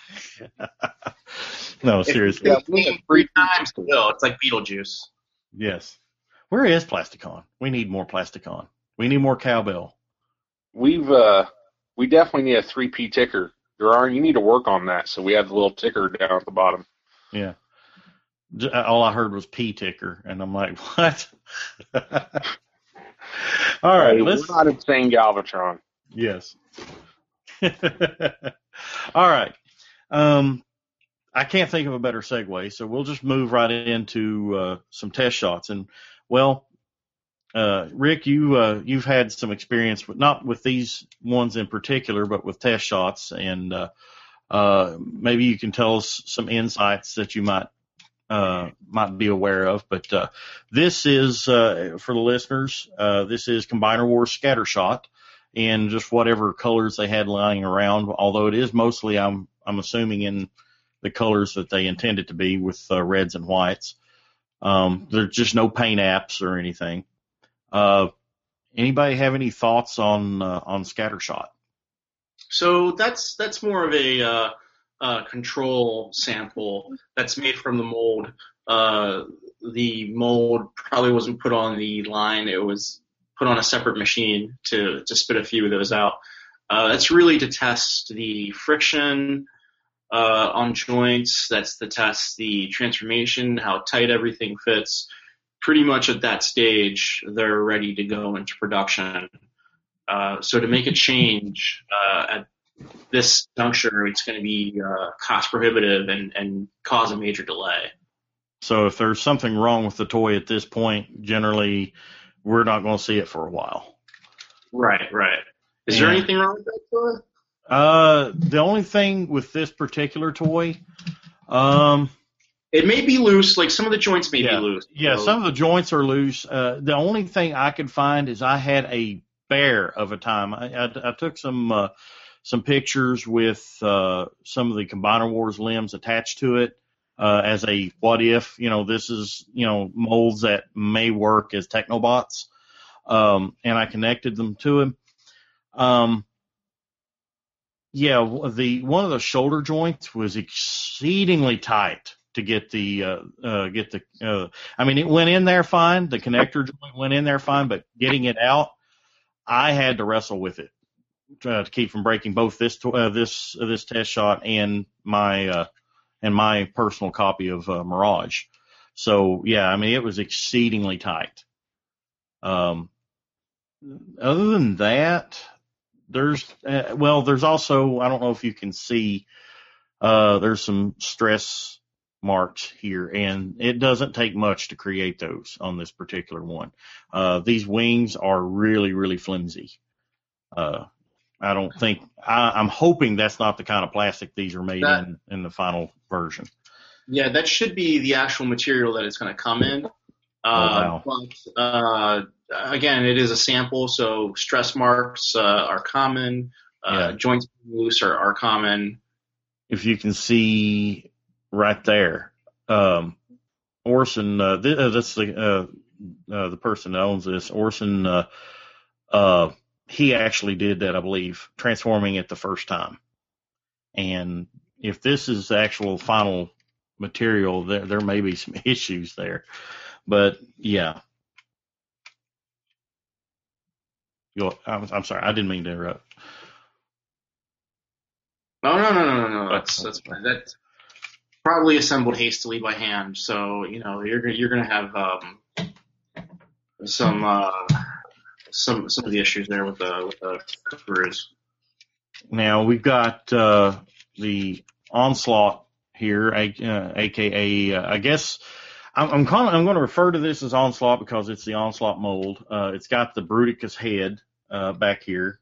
No, seriously. It's 3 times the bill. It's like Beetlejuice. Yes. Where is Plasticon? We need more Plasticon. We need more cowbell. We definitely need a 3P ticker. Gerard, you need to work on that so we have the little ticker down at the bottom. Yeah. All I heard was P ticker, and I'm like, what? All right. We're not insane Galvatron. Yes. All right. I can't think of a better segue, so we'll just move right into some test shots. And, well, Rick, you've had some experience, but not with these ones in particular, but with test shots, and maybe you can tell us some insights that you might be aware of. But this is for the listeners. This is Combiner Wars Scattershot in just whatever colors they had lying around. Although it is mostly, I'm assuming, in the colors that they intend it to be, with reds and whites. There's just no paint apps or anything. Anybody have any thoughts on Scattershot? So that's more of a control sample that's made from the mold. The mold probably wasn't put on the line; it was put on a separate machine to spit a few of those out. That's really to test the friction on joints. That's to test the transformation, how tight everything fits. Pretty much at that stage, they're ready to go into production. So to make a change at this juncture, it's going to be cost prohibitive and cause a major delay. So if there's something wrong with the toy at this point, generally we're not going to see it for a while. Right. Is there anything wrong with that toy? The only thing with this particular toy, it may be loose, like some of the joints may be loose. Yeah, some of the joints are loose. The only thing I could find is I had a bear of a time. I took some pictures with some of the Combiner Wars limbs attached to it as a what if, this is, molds that may work as Technobots. And I connected them to him. One of the shoulder joints was exceedingly tight to get it went in there fine. The connector joint went in there fine, but getting it out, I had to wrestle with it to keep from breaking both this test shot and my personal copy of Mirage. So it was exceedingly tight. Other than that, there's also, I don't know if you can see, there's some stress marks here, and it doesn't take much to create those on this particular one. These wings are really, really flimsy. I don't think I'm hoping that's not the kind of plastic these are made in the final version. Yeah, that should be the actual material that it's going to come in. Wow. But again, it is a sample, so stress marks are common. Joints loose are common. If you can see right there, Orson, that's the person that owns this. Orson, he actually did that, I believe, transforming it the first time. And if this is the actual final material, there may be some issues there. But yeah. I'm sorry, I didn't mean to interrupt. No. That's fine. That's probably assembled hastily by hand. So you're gonna have some of the issues there with the screws. Now we've got the Onslaught here, aka I guess I'm going to refer to this as Onslaught because it's the Onslaught mold. It's got the Bruticus head back here,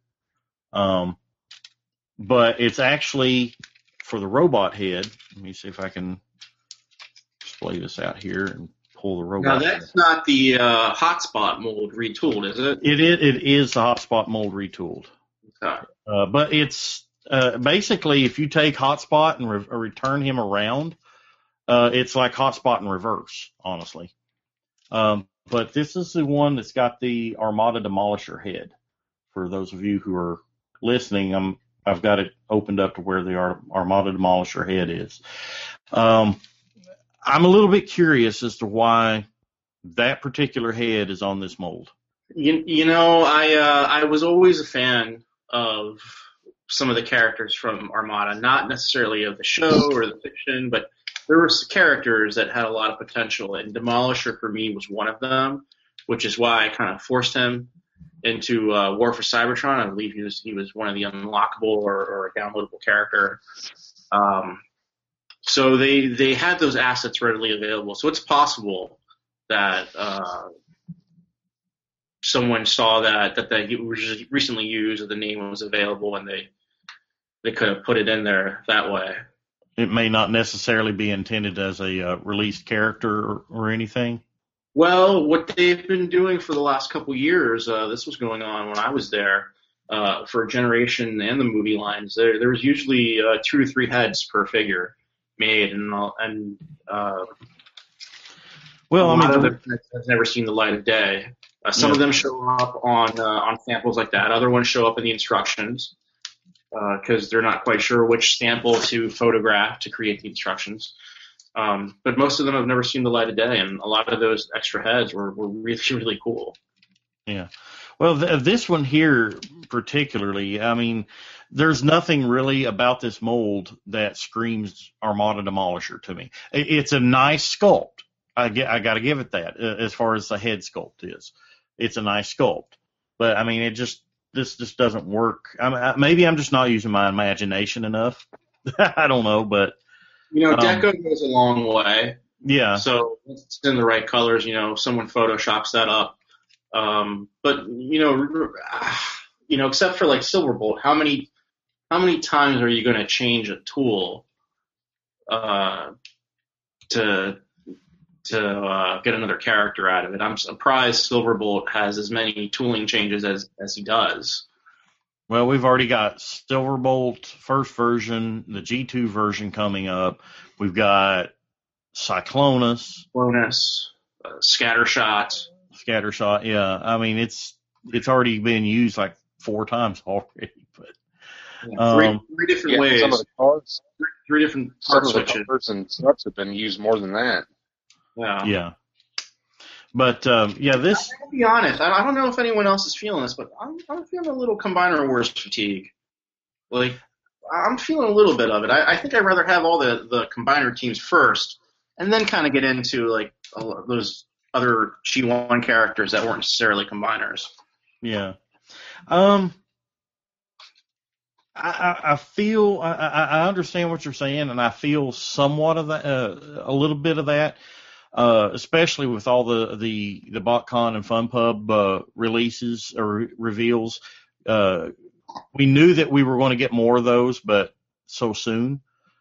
but it's actually for the robot head. Let me see if I can display this out here and pull the robot. Now that's not the Hotspot mold retooled, is it? It is the Hotspot mold retooled. Okay. But it's basically if you take Hotspot and return him around, it's like Hotspot in reverse, honestly. But this is the one that's got the Armada Demolisher head. For those of you who are listening, I've got it opened up to where the Armada Demolisher head is. I'm a little bit curious as to why that particular head is on this mold. I was always a fan of some of the characters from Armada, not necessarily of the show or the fiction, but there were characters that had a lot of potential, and Demolisher for me was one of them, which is why I kind of forced him into War for Cybertron. I believe he was one of the unlockable or downloadable character. So they had those assets readily available. So it's possible that someone saw that he was recently used, or the name was available, and they could have put it in there that way. It may not necessarily be intended as a released character or anything. Well, what they've been doing for the last couple years, this was going on when I was there, for Generation and the movie lines. There was usually 2 or 3 heads per figure made, and well, a lot of them has never seen the light of day. Some of them show up on samples like that. Other ones show up in the instructions because they're not quite sure which sample to photograph to create the instructions. But most of them have never seen the light of day, and a lot of those extra heads were really, really cool. Yeah. Well, this one here particularly, I mean, there's nothing really about this mold that screams Armada Demolisher to me. It's a nice sculpt. I got to give it that as far as the head sculpt is. It's a nice sculpt. But, I mean, this just doesn't work. Maybe I'm just not using my imagination enough. I don't know, but... Deco goes a long way. Yeah. So it's in the right colors. Someone photoshops that up. But except for like Silverbolt, how many times are you going to change a tool to get another character out of it? I'm surprised Silverbolt has as many tooling changes as he does. Well, we've already got Silverbolt first version, the G2 version coming up. We've got Cyclonus, Scattershot, yeah. I mean, it's already been used like 4 times already. But three different ways. Some of the cards, three different part switches. Some of the cards and stuff have been used more than that. Yeah. But, this... To be honest, I don't know if anyone else is feeling this, but I'm feeling a little Combiner Wars fatigue. Like, I'm feeling a little bit of it. I think I'd rather have all the Combiner teams first, and then kind of get into, like, those other G1 characters that weren't necessarily Combiners. Yeah. I feel I understand what you're saying, and I feel somewhat of that, a little bit of that, especially with all the BotCon and FunPub releases or reveals. We knew that we were going to get more of those, but so soon.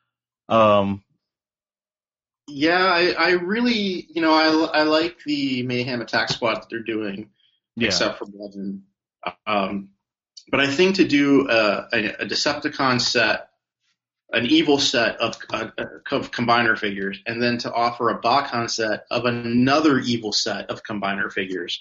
Yeah, I really, I like the Mayhem Attack Squad that they're doing, except for Bludgeon. But I think to do a Decepticon set, an evil set of Combiner figures, and then to offer a BotCon set of another evil set of Combiner figures,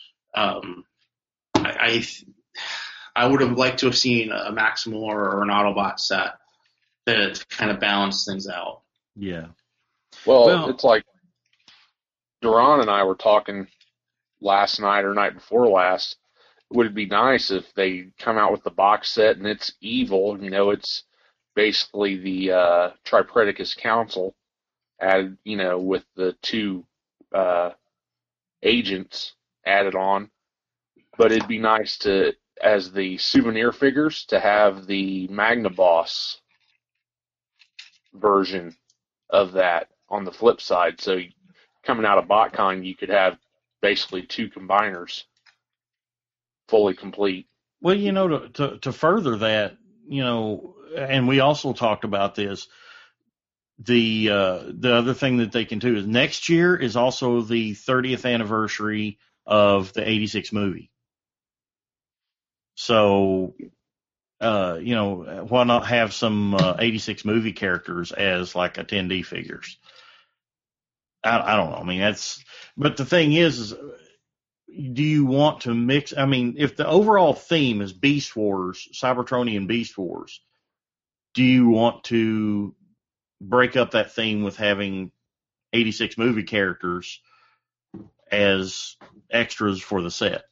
I would have liked to have seen a Maximal or an Autobot set to kind of balance things out. Yeah. Well, it's like Duran and I were talking last night or night before last. Would it be nice if they come out with the box set and it's evil? It's basically the Tripredicus Council added, with the two agents added on. But it'd be nice to, as the souvenir figures, to have the Magnaboss version of that on the flip side. So coming out of BotCon, you could have basically two combiners fully complete. Well, to further that, and we also talked about this, the other thing that they can do is next year is also the 30th anniversary of the 86 movie. So, why not have some 86 movie characters as like attendee figures? I don't know. I mean, but the thing is do you want to mix? I mean, if the overall theme is Beast Wars, Cybertronian Beast Wars, do you want to break up that theme with having 86 movie characters as extras for the set?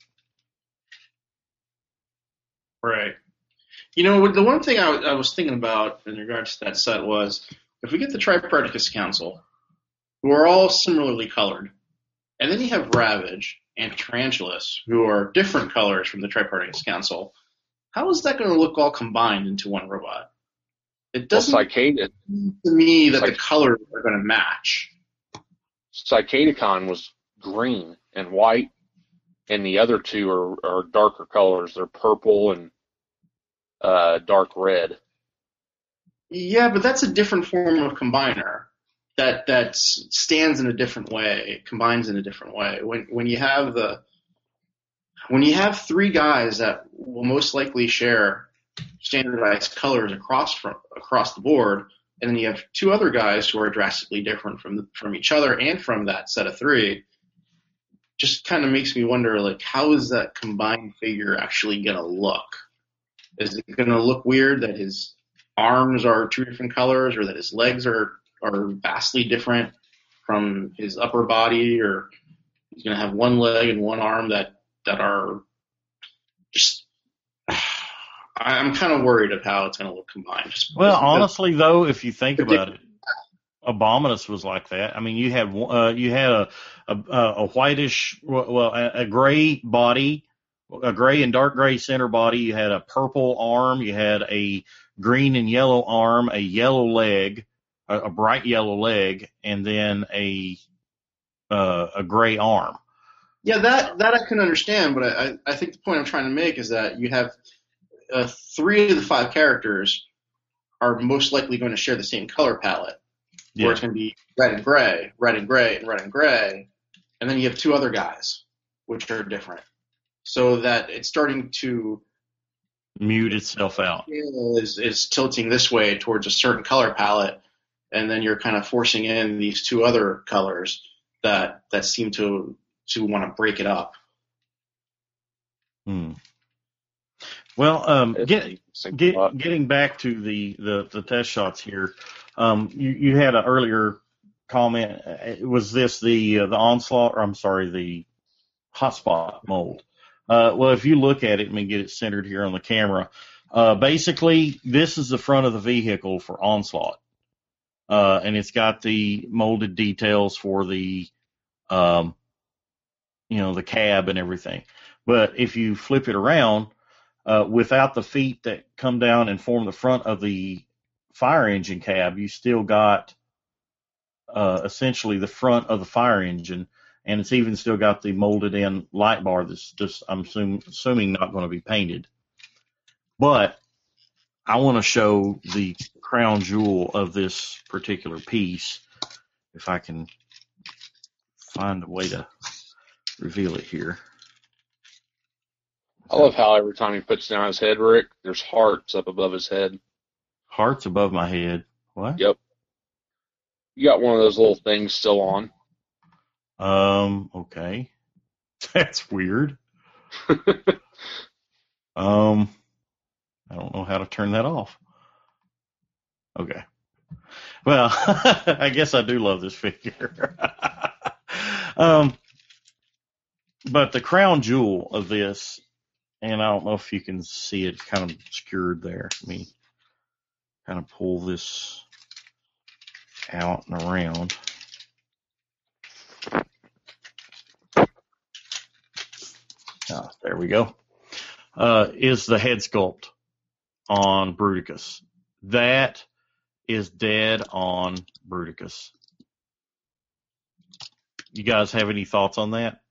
Right. The one thing I was thinking about in regards to that set was if we get the Tripredicus Council, who are all similarly colored, and then you have Ravage and Tarantulas, who are different colors from the Tripredicus Council, how is that going to look all combined into one robot? It doesn't seem to me that the colors are going to match. Cicadicon was green and white, and the other two are darker colors. They're purple and dark red. Yeah, but that's a different form of combiner that stands in a different way, combines in a different way. When you have three guys that will most likely share standardized colors across the board, and then you have two other guys who are drastically different from each other and from that set of three, just kind of makes me wonder, like, how is that combined figure actually going to look? Is it going to look weird that his arms are two different colors, or that his legs are vastly different from his upper body, or he's going to have one leg and one arm that are just... I'm kind of worried of how it's going to look combined. Honestly, though, if you think about it, Abominus was like that. I mean, you had a whitish, a gray body, a gray and dark gray center body. You had a purple arm. You had a green and yellow arm, a yellow leg, a bright yellow leg, and then a gray arm. Yeah, that I can understand, but I think the point I'm trying to make is that you have three of the five characters are most likely going to share the same color palette, where it's going to be red and gray, red and gray, and red and gray, and then you have two other guys, which are different, so that it's starting to mute itself out. Is tilting this way towards a certain color palette, and then you're kind of forcing in these two other colors that seem to want to break it up. Well, getting back to the test shots here, you had an earlier comment. Was this the Onslaught, or I'm sorry, the Hotspot mold? Well, if you look at it, let me get it centered here on the camera. Basically, this is the front of the vehicle for Onslaught, and it's got the molded details for the the cab and everything. But if you flip it around, without the feet that come down and form the front of the fire engine cab, you still got essentially the front of the fire engine, and it's even still got the molded in light bar that's just, I'm assuming not going to be painted. But I want to show the crown jewel of this particular piece, if I can find a way to reveal it here. I love how every time he puts down his head, Rick, there's hearts up above his head. Hearts above my head. What? Yep. You got one of those little things still on. Okay. That's weird. I don't know how to turn that off. Okay. Well, I guess I do love this figure. But the crown jewel of this, and I don't know if you can see it kind of obscured there. Let me kind of pull this out and around. There we go. Is the head sculpt on Bruticus. That is dead on Bruticus. You guys have any thoughts on that?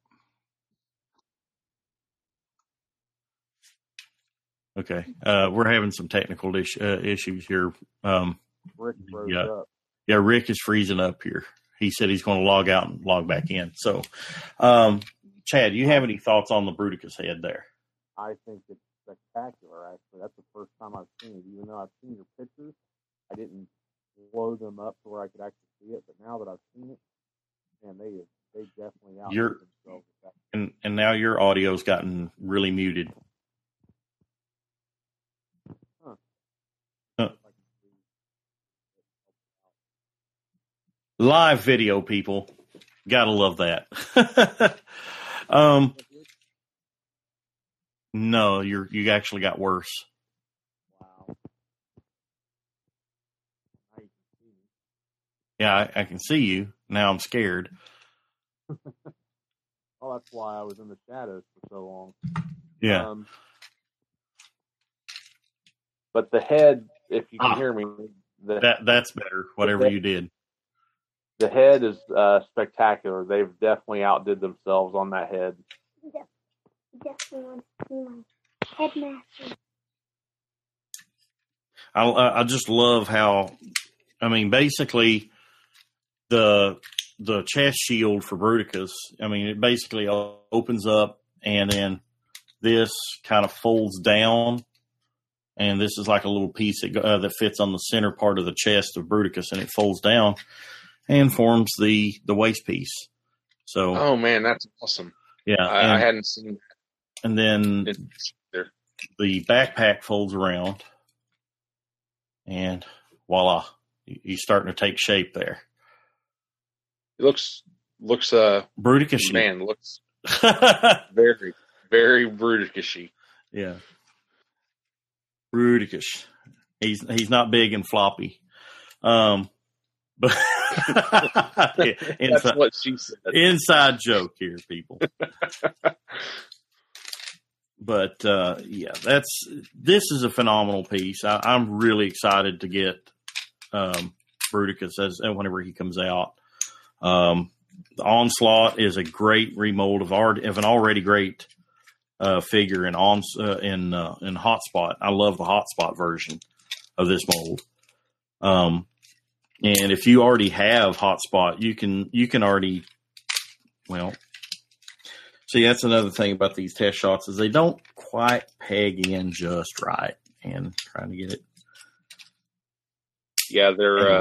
Okay. We're having some technical issues here. Rick froze up. Yeah, Rick is freezing up here. He said he's going to log out and log back in. So, Chad, you have any thoughts on the Bruticus head there? I think it's spectacular, actually. That's the first time I've seen it. Even though I've seen your pictures, I didn't blow them up to where I could actually see it. But now that I've seen it, man, they definitely outdid themselves with that. And now your audio's gotten really muted. Live video, people. Gotta love that. No, you actually got worse. Wow. Yeah, I can see you. Now I'm scared. Oh, that's why I was in the shadows for so long. Yeah. But the head, if you can hear me, that's better. Whatever you did. The head is spectacular. They've definitely outdid themselves on that head. Definitely want my headmaster. I just love how, I mean, basically the chest shield for Bruticus, I mean, it basically opens up and then this kind of folds down, and this is like a little piece that fits on the center part of the chest of Bruticus, and it folds down and forms the waist piece. So, oh man, that's awesome. Yeah, I hadn't seen that. And then the backpack folds around, and voila, he's starting to take shape there. It looks Bruticus. Man, looks very, very Bruticus-y. Yeah, Bruticus. He's not big and floppy. But that's what she said. Inside joke here, people. But yeah, this is a phenomenal piece. I'm really excited to get Bruticus whenever he comes out. The Onslaught is a great remold of an already great figure in Hotspot. I love the Hotspot version of this mold. And if you already have Hotspot, you can already, well, see, that's another thing about these test shots is they don't quite peg in just right. And trying to get it. Yeah,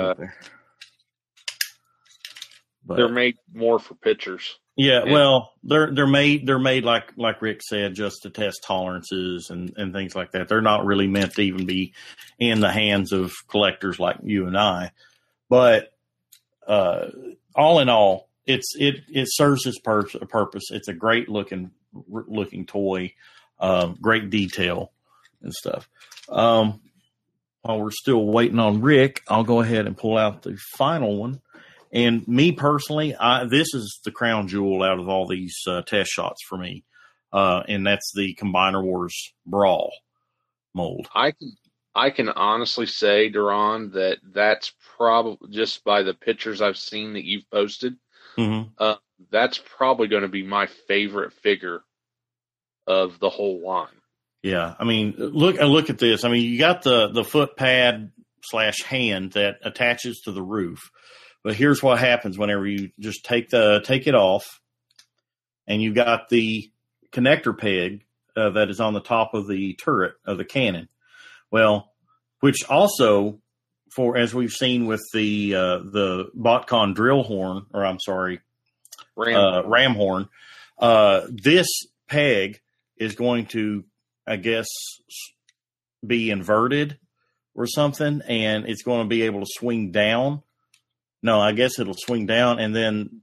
they're made more for pictures. Yeah, well, they're made like Rick said, just to test tolerances and things like that. They're not really meant to even be in the hands of collectors like you and I. But all in all, it serves its purpose. It's a great looking toy, great detail and stuff. While we're still waiting on Rick, I'll go ahead and pull out the final one. And me personally, this is the crown jewel out of all these test shots for me. and that's the Combiner Wars Brawl mold. I can honestly say, Duran, that's probably, just by the pictures I've seen that you've posted, that's probably going to be my favorite figure of the whole line. Yeah, I mean, look at this. I mean, you got the foot pad / hand that attaches to the roof, but here's what happens whenever you just take it off, and you got the connector peg that is on the top of the turret of the cannon. Well, which also, as we've seen with the BotCon drill horn, or I'm sorry, ram horn, this peg is going to, I guess, be inverted or something, and it's going to be able to swing down. No, I guess it'll swing down, and then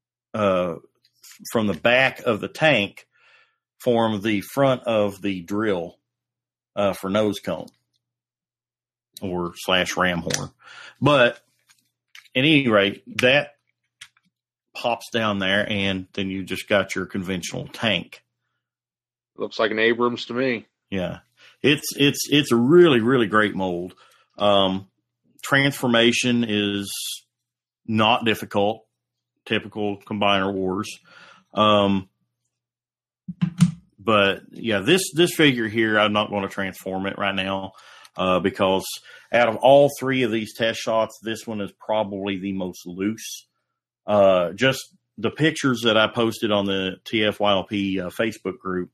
from the back of the tank form the front of the drill for nose cone or / ram horn. But at any rate, that pops down there, and then you just got your conventional tank. Looks like an Abrams to me. Yeah, it's a really, really great mold. Transformation is not difficult. Typical Combiner Wars. But yeah, this figure here, I'm not going to transform it right now because out of all three of these test shots, this one is probably the most loose. Just the pictures that I posted on the TFYLP Facebook group.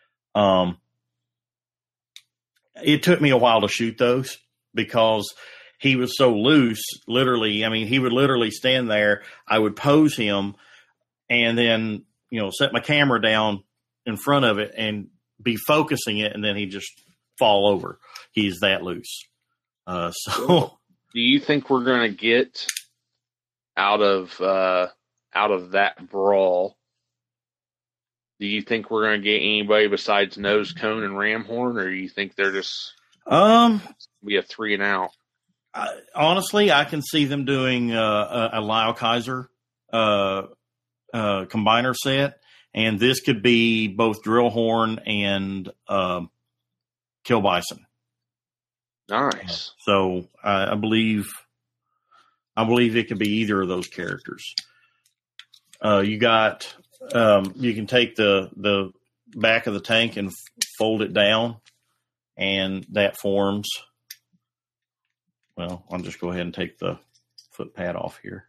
It took me a while to shoot those because he was so loose. Literally, I mean, he would literally stand there. I would pose him and then, set my camera down in front of it and be focusing it, and then he'd just fall over. He's that loose. So, do you think we're going to get out of that brawl? Do you think we're going to get anybody besides Nose Cone and Ram Horn, or do you think they're just be a 3 and out? Honestly, I can see them doing a Lyle Kaiser combiner set, and this could be both Drill Horn and Kill Bison. Nice. So I believe it could be either of those characters. You got. You can take the back of the tank and fold it down, and that forms. Well, I'll just go ahead and take the foot pad off here.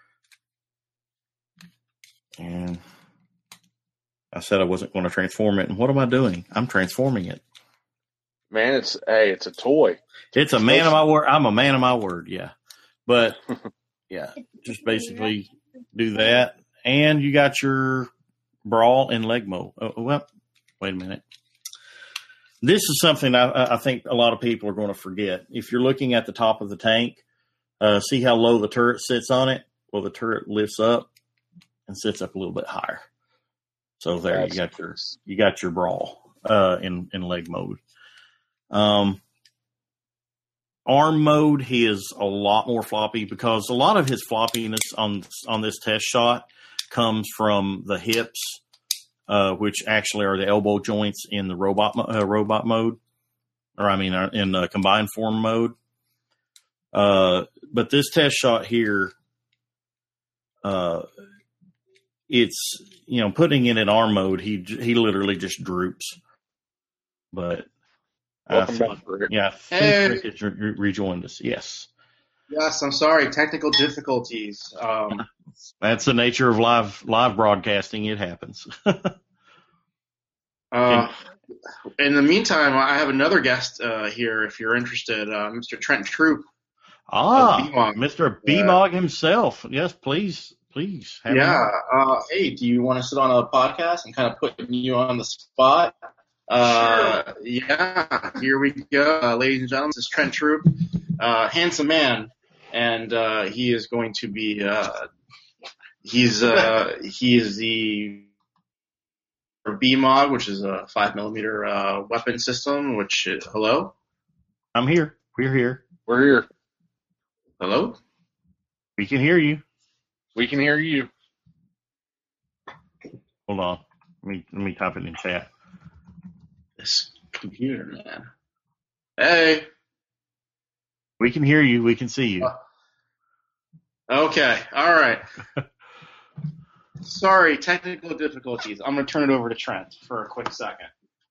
And I said I wasn't going to transform it, and what am I doing? I'm transforming it. Man, it's a toy. It's a man of my word. I'm a man of my word, yeah. But yeah, just basically do that. And you got your brawl and leg mo. Oh, well, wait a minute. This is something I think a lot of people are going to forget. If you're looking at the top of the tank, see how low the turret sits on it? Well, the turret lifts up and sits up a little bit higher. So there you got your brawl in leg mode. Arm mode, he is a lot more floppy because a lot of his floppiness on this test shot comes from the hips, which actually are the elbow joints in the robot mode, or I mean in combined form mode. But this test shot here, it's putting it in arm mode, he literally just droops. But welcome back, Rick. Yeah, hey. Rick has rejoined us. Yes. Yes, I'm sorry. Technical difficulties. That's the nature of live broadcasting. It happens. In the meantime, I have another guest here. If you're interested, Mr. Trent Troop. Mr. B-Mog himself. Yes, please. Have him. Hey, do you want to sit on a podcast and kind of put you on the spot? Sure. Yeah, here we go. Ladies and gentlemen, this is Trent Troop, handsome man, and he is going to be, he is the BMOG, which is a 5mm weapon system, which is, hello? I'm here. We're here. We're here. Hello? We can hear you. We can hear you. Hold on. Let me type it in chat. This computer, man. Hey. We can hear you. We can see you. Okay. All right. Sorry, technical difficulties. I'm going to turn it over to Trent for a quick second.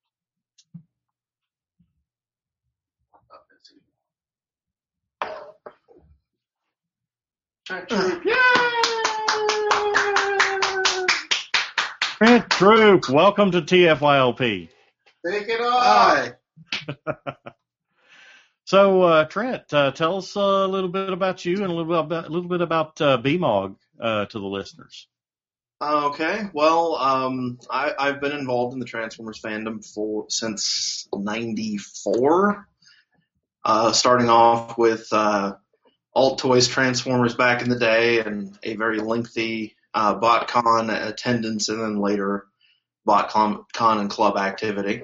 Trent Troop. Trent Troop, welcome to TFYLP. Take it on. So, Trent, tell us a little bit about you and a little bit about BMOG to the listeners. Okay, well, I've been involved in the Transformers fandom since '94, starting off with Alt Toys Transformers back in the day and a very lengthy BotCon attendance, and then later BotCon and club activity.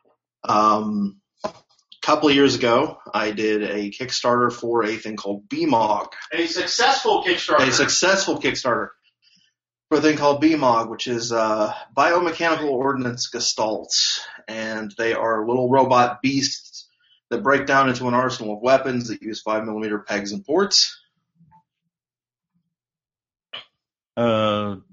Couple of years ago, I did a Kickstarter for a thing called BMOG. A successful Kickstarter for a thing called BMOG, which is Biomechanical Ordnance Gestalts. And they are little robot beasts that break down into an arsenal of weapons that use 5mm pegs and ports. Did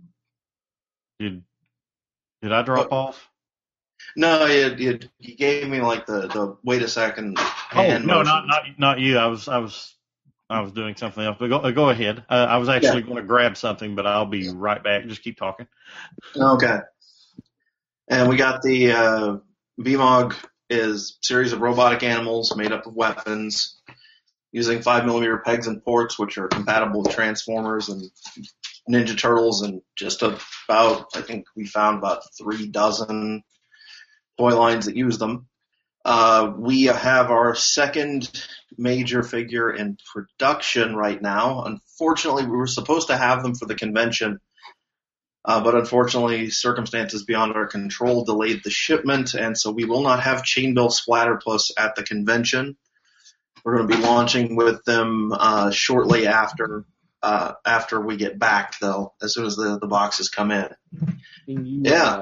I drop off? No, you gave me like the wait a second. Hand no, motions. not you. I was doing something else. But go ahead. I was actually going to grab something, but I'll be right back. Just keep talking. Okay. And we got the BMOG is a series of robotic animals made up of weapons using 5mm pegs and ports, which are compatible with Transformers and Ninja Turtles, and just about, I think we found about 36 toy lines that use them. We have our second major figure in production right now. Unfortunately, we were supposed to have them for the convention, but unfortunately, circumstances beyond our control delayed the shipment, and so we will not have Chainbill Splatterpuss at the convention. We're going to be launching with them shortly after we get back, though, as soon as the boxes come in. Yeah.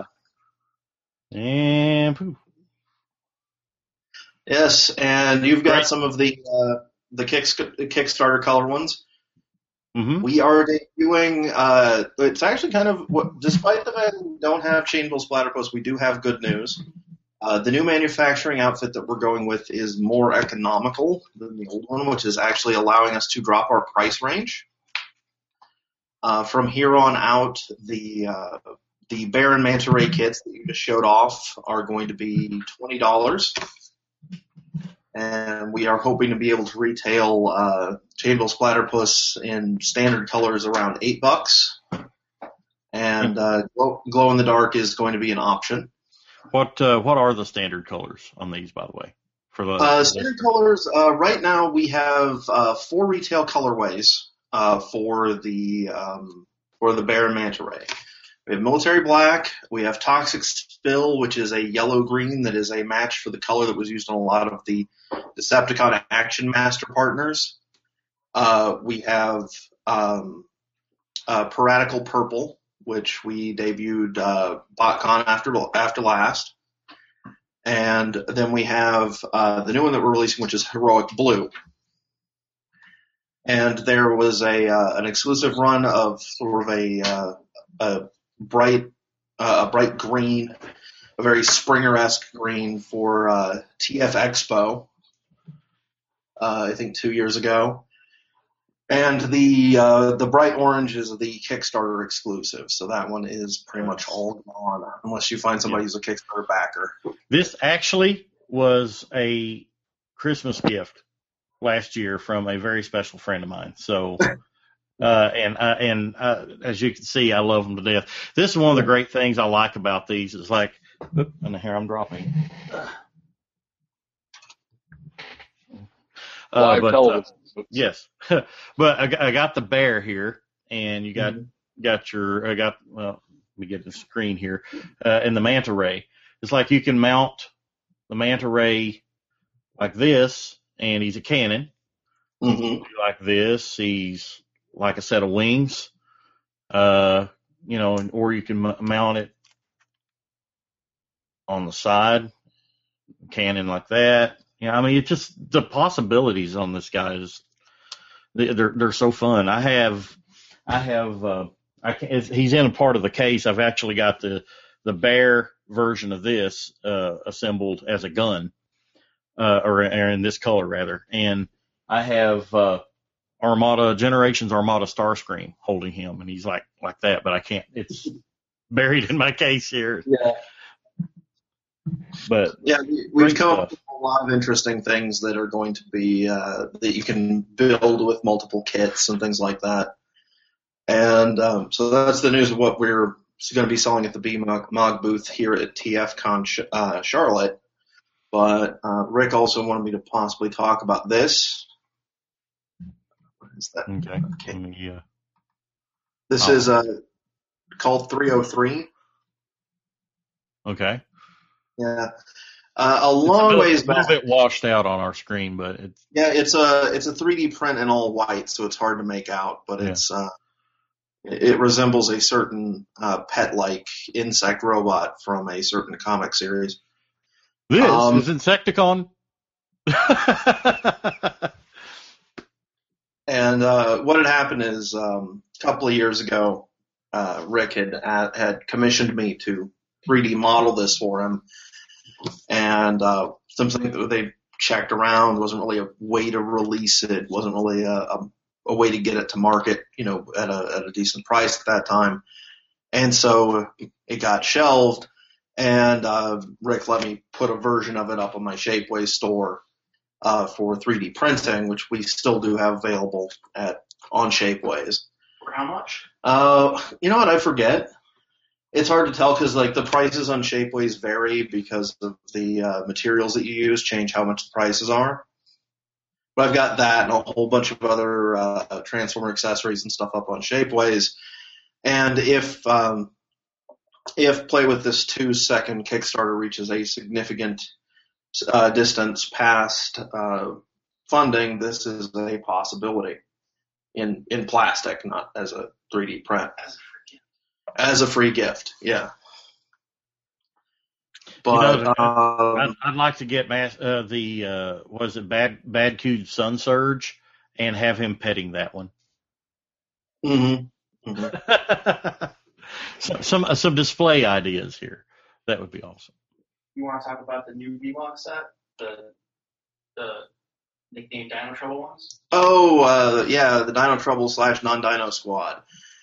And poof. Yes, and you've got some of the Kickstarter color ones. Mm-hmm. We are debuting. It's actually kind of despite the fact that we don't have Chainbill Splatterpuss, we do have good news. The new manufacturing outfit that we're going with is more economical than the old one, which is actually allowing us to drop our price range. From here on out, the Baron Manta Ray kits that you just showed off are going to be $20. And we are hoping to be able to retail Chainbill Splatterpuss in standard colors around $8. And glow in the dark is going to be an option. What are the standard colors on these, by the way? For the standard colors, right now we have 4 retail colorways for the Baron Manta Ray. We have Military Black, we have Toxic Spill, which is a yellow-green that is a match for the color that was used on a lot of the Decepticon Action Master partners. We have Piratical Purple, which we debuted BotCon after last. And then we have the new one that we're releasing, which is Heroic Blue. And there was an exclusive run of sort of a bright green, a very Springer-esque green for TF Expo, I think 2 years ago. And the bright orange is the Kickstarter exclusive, so that one is pretty much all gone unless you find somebody who's a Kickstarter backer. This actually was a Christmas gift last year from a very special friend of mine. So, and as you can see, I love them to death. This is one of the great things I like about these. It's like, and here I'm dropping. Yes, but I got the bear here, and you got let me get the screen here, and the Manta Ray. It's like you can mount the Manta Ray like this, and he's a cannon. Mm-hmm. Like this, he's like a set of wings, or you can mount it on the side, cannon like that. Yeah, I mean, it's just the possibilities on this guy is they're so fun. He's in a part of the case. I've actually got the bear version of this assembled as a gun, or in this color rather, and I have Generations Armada Starscream holding him, and he's like that, but I can't. It's buried in my case here. Yeah. But yeah, we've come up with a lot of interesting things that are going to be that you can build with multiple kits and things like that. And so that's the news of what we're going to be selling at the BMOG booth here at TFCon Charlotte. But Rick also wanted me to possibly talk about this. What is that? Okay. Yeah. This is called 303. Okay. Yeah. A long ways back. It's a little bit washed out on our screen, but it's a 3D print in all white, so it's hard to make out. But it resembles a certain pet-like insect robot from a certain comic series. This is Insecticon. And what had happened is a couple of years ago, Rick had commissioned me to 3D model this for him, and something that they checked around wasn't really a way to release it, wasn't really a way to get it to market, at a decent price at that time, and so it got shelved. And Rick let me put a version of it up on my Shapeways store for 3D printing, which we still do have available on Shapeways. For how much? You know what? I forget. It's hard to tell because the prices on Shapeways vary because of the materials that you use change how much the prices are. But I've got that and a whole bunch of other Transformer accessories and stuff up on Shapeways. And if Play With This 2-second Kickstarter reaches a significant distance past funding, this is a possibility in plastic, not as a 3D print. As a free gift, yeah. But I'd like to get Bad Cube Sun Surge and have him petting that one. Mm-hmm. Mm-hmm. Some display ideas here. That would be awesome. You want to talk about the new VLOG set? The nicknamed Dino Trouble ones? Oh, yeah, the Dino Trouble / Non-Dino Squad.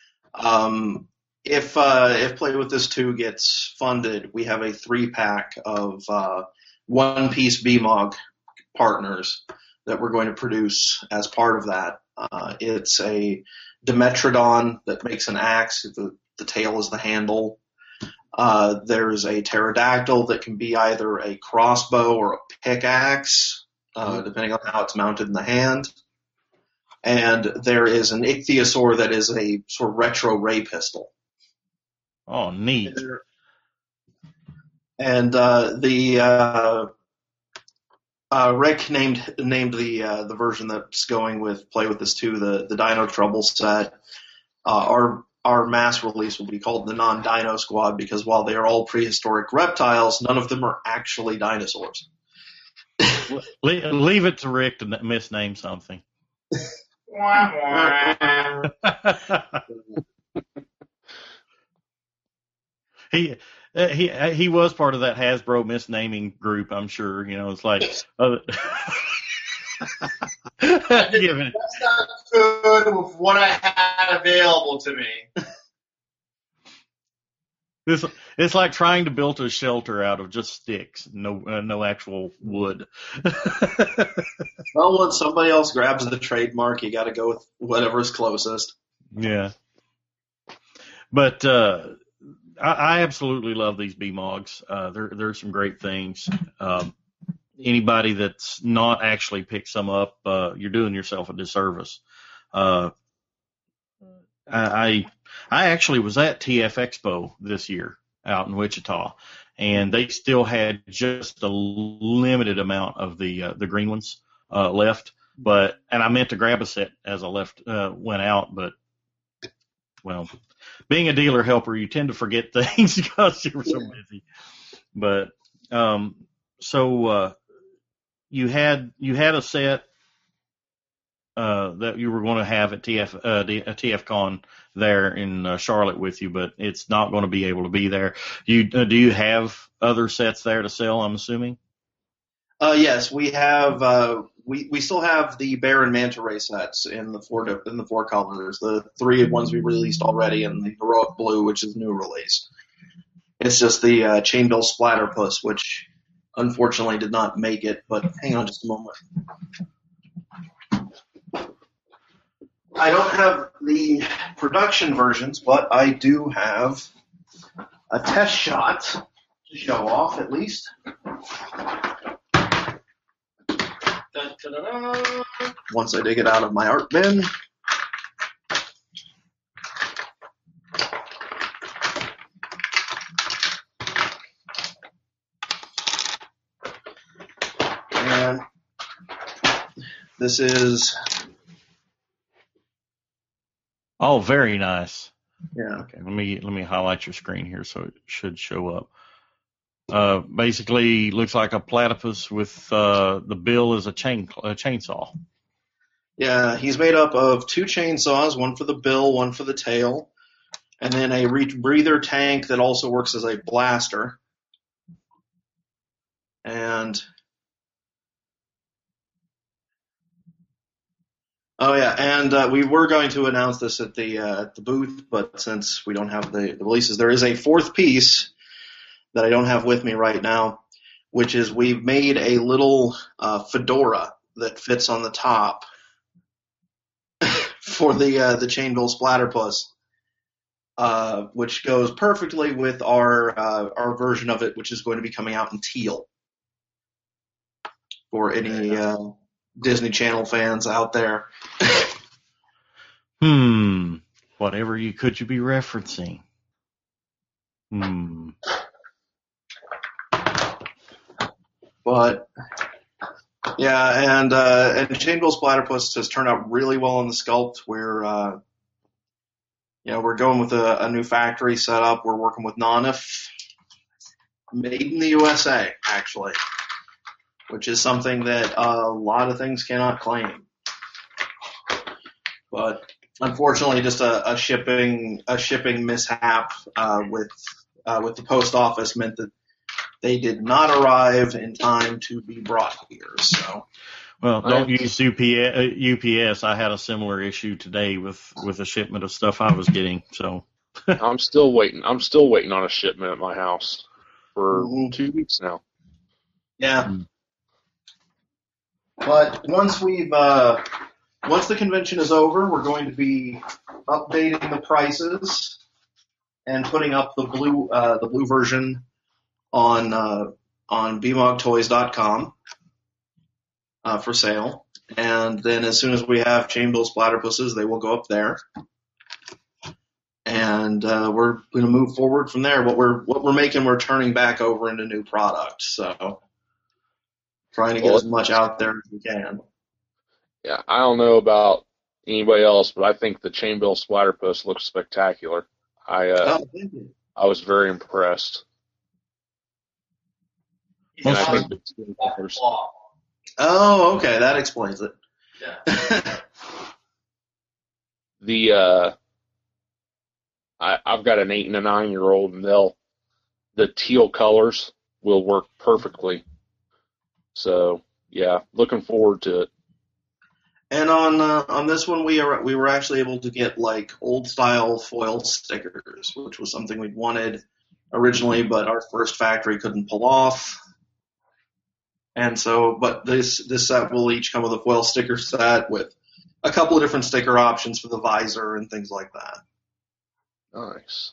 If Play With This 2 gets funded, we have a 3-pack of one-piece BMOG partners that we're going to produce as part of that. It's a Dimetrodon that makes an axe. The tail is the handle. There's a pterodactyl that can be either a crossbow or a pickaxe, depending on how it's mounted in the hand. And there is an ichthyosaur that is a sort of retro ray pistol. Oh, neat. And Rick named the version that's going with Play With This 2 the Dino Trouble set. Our mass release will be called the Non-Dino Squad because while they are all prehistoric reptiles, none of them are actually dinosaurs. Leave it to Rick to misname something. He was part of that Hasbro misnaming group, I'm sure. It's like That's not good with what I had available to me. It's like trying to build a shelter out of just sticks, no actual wood. Well, when somebody else grabs the trademark, you got to go with whatever's closest. Yeah, but I absolutely love these BMOGs. There's some great things. Anybody that's not actually picked some up, you're doing yourself a disservice. I actually was at TF Expo this year out in Wichita, and they still had just a limited amount of the green ones left. And I meant to grab a set as I went out, but well, being a dealer helper, you tend to forget things because you were so busy. But so you had a set that you were going to have at TFCon there in Charlotte with you, but it's not going to be able to be there. Do you have other sets there to sell, I'm assuming? Yes, we have. We still have the Bear and Manta Ray sets in the four colors. The 3 ones we released already, and the Heroic Blue, which is new release. It's just the Chainbill Splatterpuss, which unfortunately did not make it. But hang on just a moment. I don't have the production versions, but I do have a test shot to show off, at least. Once I dig it out of my art bin. And this is... Oh, very nice. Yeah. Okay, let me highlight your screen here so it should show up. Basically, looks like a platypus with the bill is a chainsaw. Yeah, he's made up of 2 chainsaws, one for the bill, one for the tail, and then a breather tank that also works as a blaster. And we were going to announce this at the booth, but since we don't have the releases, there is a 4th piece that I don't have with me right now, which is we've made a little fedora that fits on the top for the Chainbill Splatterpuss, which goes perfectly with our version of it, which is going to be coming out in teal for any Disney Channel fans out there. Whatever could you be referencing? But yeah, and Chainbill Splatterpuss has turned out really well on the sculpt. We're going with a new factory setup. We're working with Nonif, made in the USA, actually, which is something that a lot of things cannot claim. But unfortunately, just a shipping mishap with the post office meant that they did not arrive in time to be brought here. So, well, don't use UPS. I had a similar issue today with a shipment of stuff I was getting. So I'm still waiting. I'm still waiting on a shipment at my house for 2 weeks now. Yeah. But once the convention is over, we're going to be updating the prices and putting up the blue version on bmogtoys.com for sale. And then as soon as we have Chainbill Splatterpusses, they will go up there. And we're going to move forward from there. What we're making, we're turning back over into new product. So trying to get as much out there as we can. Yeah, I don't know about anybody else, but I think the Chainbill Splatterpuss looks spectacular. I was very impressed. And I think oh, okay, that explains it. Yeah. I've got an 8 and a 9-year-old, and the teal colors will work perfectly. So yeah, looking forward to it. And on this one, we were actually able to get like old style foil stickers, which was something we'd wanted originally, but our first factory couldn't pull off. And so, but this set will each come with a foil sticker set with a couple of different sticker options for the visor and things like that. Nice.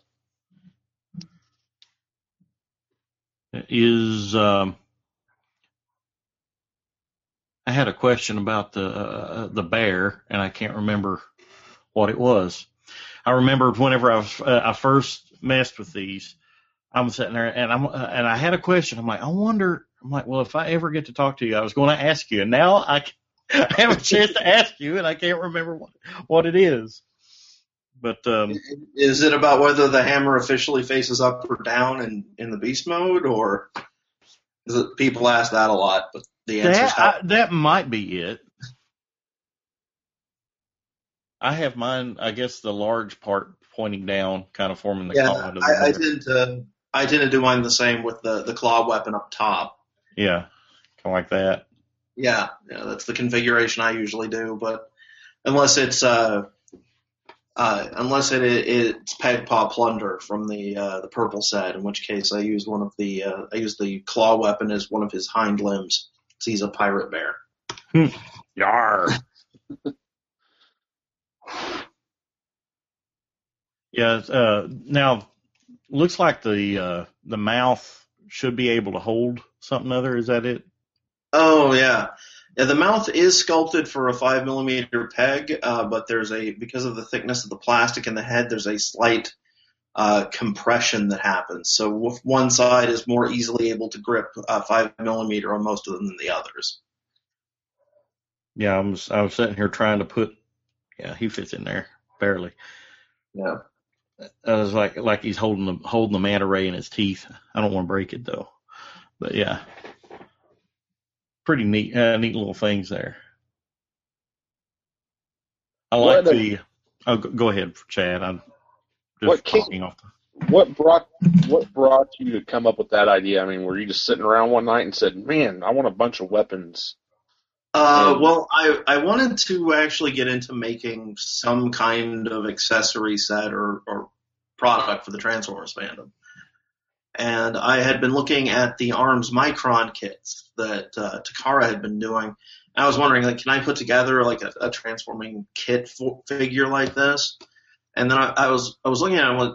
I had a question about the bear, and I can't remember what it was. I remember whenever I first messed with these, I'm sitting there and I had a question. I'm like, well, if I ever get to talk to you, I was going to ask you, and now I have a chance to ask you, and I can't remember what it is. But is it about whether the hammer officially faces up or down in the beast mode, or is it, people ask that a lot, but the answer is how. That might be it. I have mine, I guess, the large part pointing down, kind of forming the claw. I tend to do mine the same with the claw weapon up top. Yeah, kind of like that. Yeah, that's the configuration I usually do. But unless it's Pegpaw Plunder from the purple set, in which case I use the claw weapon as one of his hind limbs. He's a pirate bear. Yar. Yeah. Now, looks like the mouth should be able to hold something other. Is that it? Oh yeah. Yeah, the mouth is sculpted for a 5mm peg, but because of the thickness of the plastic in the head, there's a slight compression that happens. So one side is more easily able to grip 5mm on most of them than the others. Yeah, I was sitting here trying to put. Yeah, he fits in there barely. Yeah. I was like he's holding the manta ray in his teeth. I don't want to break it though, but yeah, pretty neat little things there. I like the. Oh, go ahead, Chad. I'm just talking off. What brought you to come up with that idea? I mean, were you just sitting around one night and said, "Man, I want a bunch of weapons"? Well, I wanted to actually get into making some kind of accessory set or product for the Transformers fandom. And I had been looking at the ARMS Micron kits that Takara had been doing. And I was wondering, like, can I put together like a transforming kit figure like this? And then I was looking at it,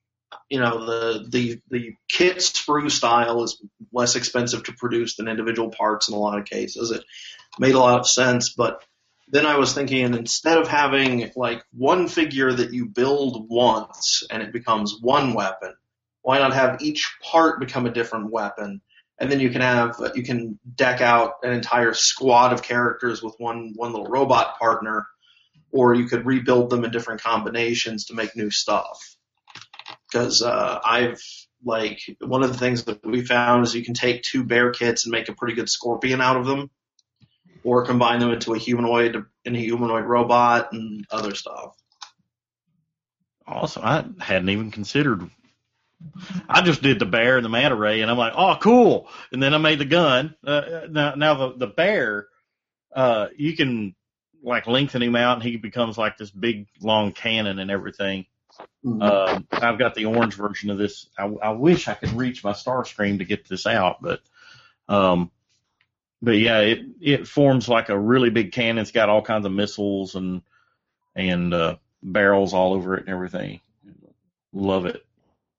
the kit sprue style is less expensive to produce than individual parts in a lot of cases. It made a lot of sense, but then I was thinking, instead of having like one figure that you build once and it becomes one weapon, why not have each part become a different weapon? And then you can deck out an entire squad of characters with one little robot partner, or you could rebuild them in different combinations to make new stuff. Because one of the things that we found is you can take two bear kits and make a pretty good scorpion out of them, or combine them into a humanoid robot and other stuff. Awesome. I hadn't even considered. I just did the bear and the manta ray, and I'm like, oh, cool. And then I made the gun. Now the bear, you can like lengthen him out, and he becomes like this big long cannon and everything. Mm-hmm. I've got the orange version of this. I wish I could reach my Starscream to get this out, but yeah, it forms like a really big cannon. It's got all kinds of missiles and barrels all over it and everything. Love it.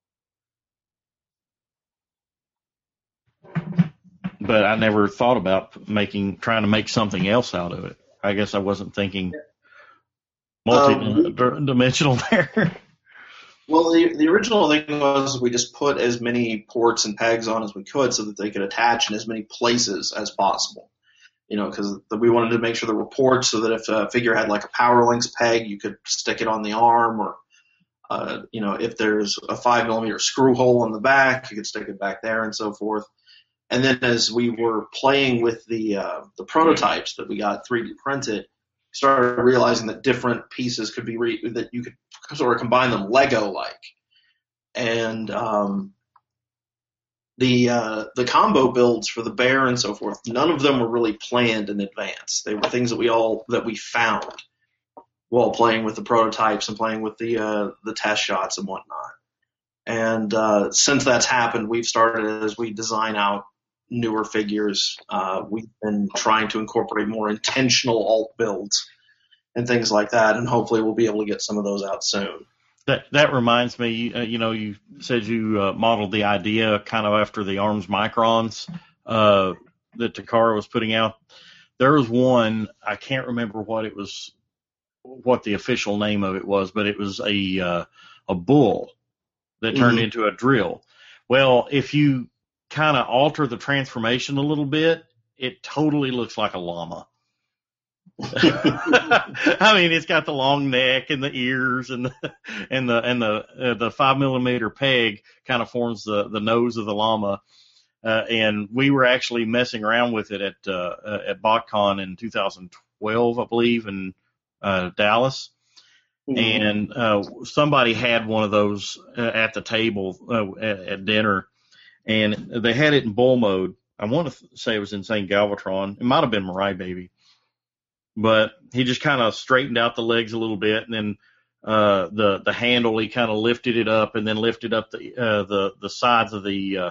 But I never thought about trying to make something else out of it. I guess I wasn't thinking multi-dimensional there. Well, the original thing was we just put as many ports and pegs on as we could so that they could attach in as many places as possible. Because we wanted to make sure there were ports so that if a figure had like a Power Links peg, you could stick it on the arm, or if there's a 5mm screw hole in the back, you could stick it back there and so forth. And then as we were playing with the prototypes that we got 3D printed, started realizing that different pieces could be that you could sort of combine them Lego-like. And the combo builds for the bear and so forth, none of them were really planned in advance. They were things that we found while playing with the prototypes and playing with the test shots and whatnot. And since that's happened, we've started, as we design out newer figures, we've been trying to incorporate more intentional alt builds and things like that, and hopefully we'll be able to get some of those out soon. That reminds me, you said you modeled the idea kind of after the ARMS Microns that Takara was putting out. There was one, I can't remember what the official name of it was, but it was a bull that turned into a drill. Well, if you kind of alter the transformation a little bit, it totally looks like a llama. I mean, it's got the long neck and the ears and the 5mm peg kind of forms the nose of the llama. And we were actually messing around with it at BotCon in 2012, I believe, in Dallas. And somebody had one of those at the table at dinner, and they had it in bull mode. I want to say it was Insane Galvatron. It might have been Mirai Baby, but he just kind of straightened out the legs a little bit, and then the handle, he kind of lifted it up, and then lifted up the sides of the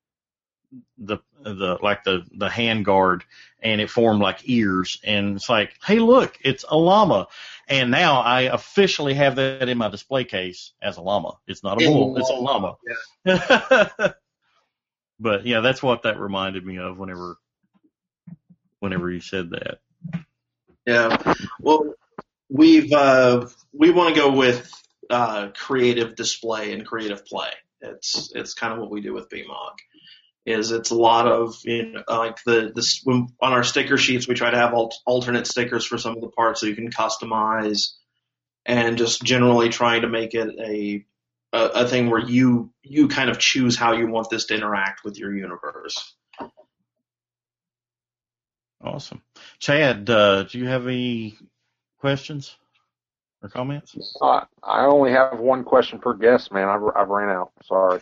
hand guard, and it formed like ears, and it's like, hey, look, it's a llama. And now I officially have that in my display case as a llama. It's not a bull, it's a llama. Yeah. But yeah, that's what that reminded me of whenever you said that. Yeah. Well, we want to go with creative display and creative play. It's kind of what we do with BMOG. It's a lot of, like on our sticker sheets, we try to have alternate stickers for some of the parts so you can customize, and just generally trying to make it a thing where you kind of choose how you want this to interact with your universe. Awesome. Chad, do you have any questions or comments? I only have one question per guest, man. I've ran out. Sorry.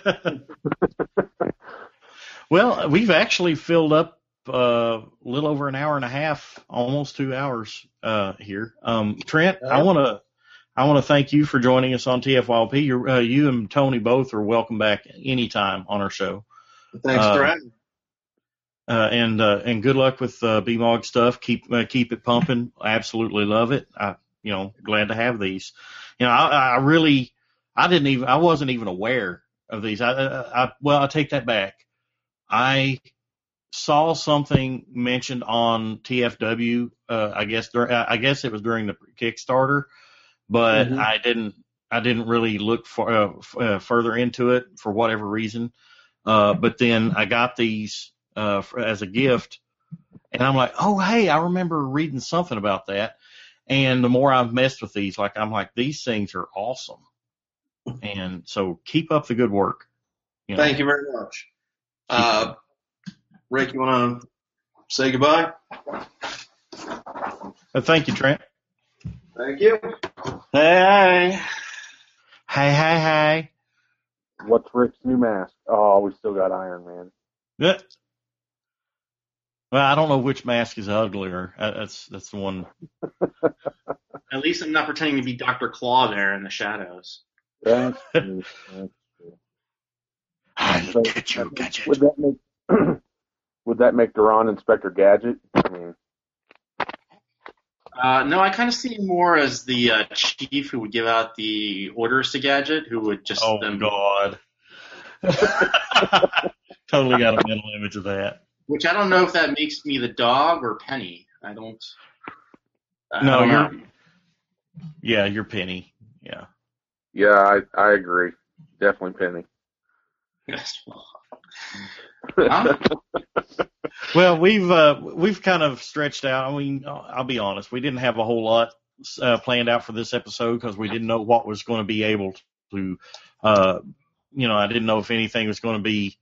Well, we've actually filled up a little over an hour and a half, almost 2 hours here. Trent, I want to thank you for joining us on TFYLP. You and Tony both are welcome back anytime on our show. Thanks for having me. And good luck with BMOG stuff. Keep it pumping. I absolutely love it. Glad to have these. I wasn't even aware of these. I take that back. I saw something mentioned on TFW. I guess it was during the Kickstarter, but I didn't really look further into it for whatever reason. But then I got these as a gift, and I'm like, oh hey, I remember reading something about that. And the more I've messed with these, I'm like, these things are awesome. And so keep up the good work. Thank you very much. Rick, you want to say goodbye? Thank you, Trent. Thank you. Hey. Hey. What's Rick's new mask? Oh, we still got Iron Man. Yeah. Well, I don't know which mask is uglier. That's the one. At least I'm not pretending to be Dr. Claw there in the shadows. That's true. Get you, Gadget. Would that make Duran Inspector Gadget? I mean, no, I kind of see him more as the chief who would give out the orders to Gadget, who would just. Oh God! Totally got a mental image of that. Which I don't know if that makes me the dog or Penny. I don't. No, you're Penny. Yeah. Yeah, I agree. Definitely Penny. Well, we've kind of stretched out. I mean, I'll be honest, we didn't have a whole lot planned out for this episode because we didn't know what was going to be able to. I didn't know if anything was going to be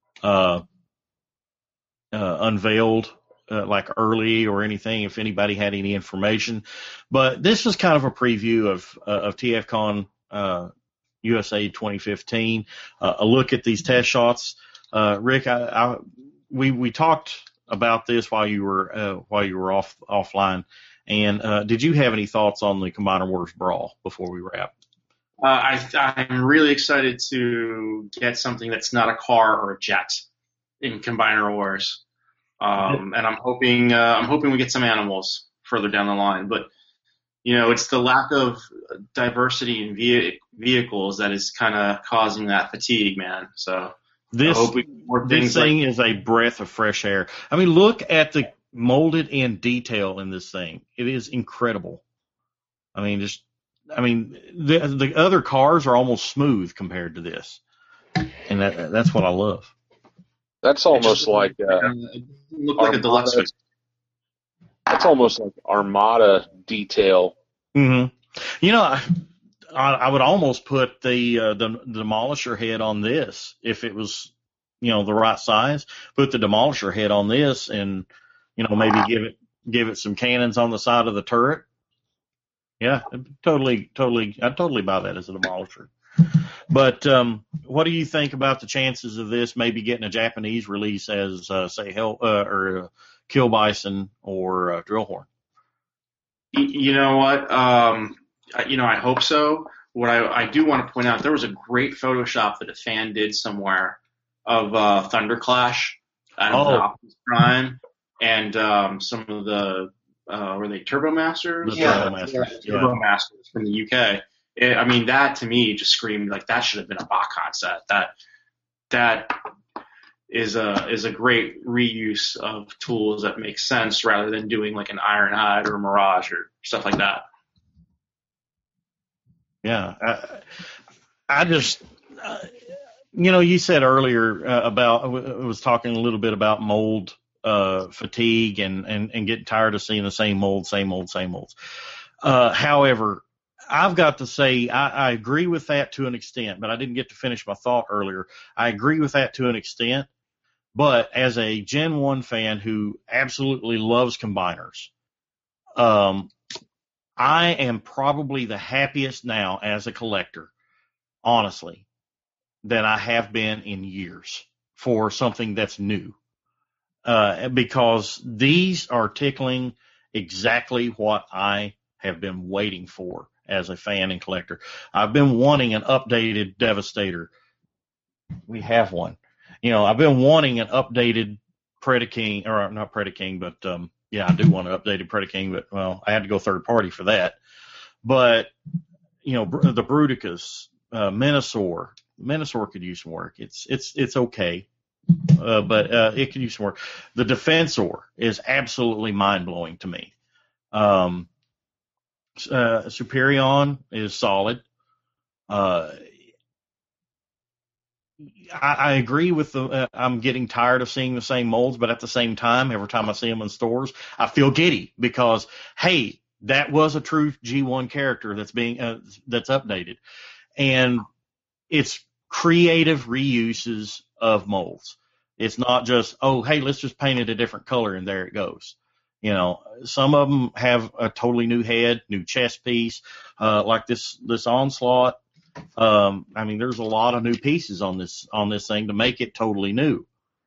unveiled like early or anything. If anybody had any information, but this was kind of a preview of TFCon USA 2015. A look at these test shots. Rick, we talked about this while you were offline, and did you have any thoughts on the Combiner Wars Brawl before we wrap? I'm really excited to get something that's not a car or a jet in Combiner Wars, and I'm hoping we get some animals further down the line. But it's the lack of diversity in vehicles that is kind of causing that fatigue, man. So. This thing is a breath of fresh air. I mean, look at the molded in detail in this thing. It is incredible. I mean, the other cars are almost smooth compared to this, and that's what I love. That's almost like look like a deluxe. That's almost like Armada detail. Mm-hmm. You know, I would almost put the Demolisher head on this if it was, you know, the right size. Put the Demolisher head on this, and you know, maybe give it some cannons on the side of the turret. Yeah, I'd totally buy that as a Demolisher. But what do you think about the chances of this maybe getting a Japanese release as say Kill Bison or Drillhorn? You know what? I hope so. What I do want to point out, there was a great Photoshop that a fan did somewhere of Thunderclash out of the Optimus Prime and some of the were they Turbo Masters? Turbo Masters. Yeah, Turbo Masters from the UK. I mean, that to me just screamed like that should have been a BotCon set. That is a great reuse of tools that make sense rather than doing like an Ironhide or Mirage or stuff like that. Yeah, I just, you said earlier I was talking a little bit about mold fatigue and getting tired of seeing the same molds. However, I've got to say I agree with that to an extent, but I didn't get to finish my thought earlier. I agree with that to an extent, but as a Gen 1 fan who absolutely loves combiners, I am probably the happiest now as a collector, honestly, than I have been in years for something that's new. Because these are tickling exactly what I have been waiting for as a fan and collector. I've been wanting an updated Devastator. We have one. I've been wanting an updated Predaking, or not Predaking, but I do want an updated Predaking, but well, I had to go third party for that. But the Bruticus, Menasor could use some work. It's okay, but it could use some work. The Defensor is absolutely mind blowing to me. Superion is solid. I agree with I'm getting tired of seeing the same molds, but at the same time, every time I see them in stores, I feel giddy because, hey, that was a true G1 character that's that's updated. And it's creative reuses of molds. It's not just, oh, hey, let's just paint it a different color and there it goes. Some of them have a totally new head, new chest piece, like this Onslaught. There's a lot of new pieces on this thing to make it totally new.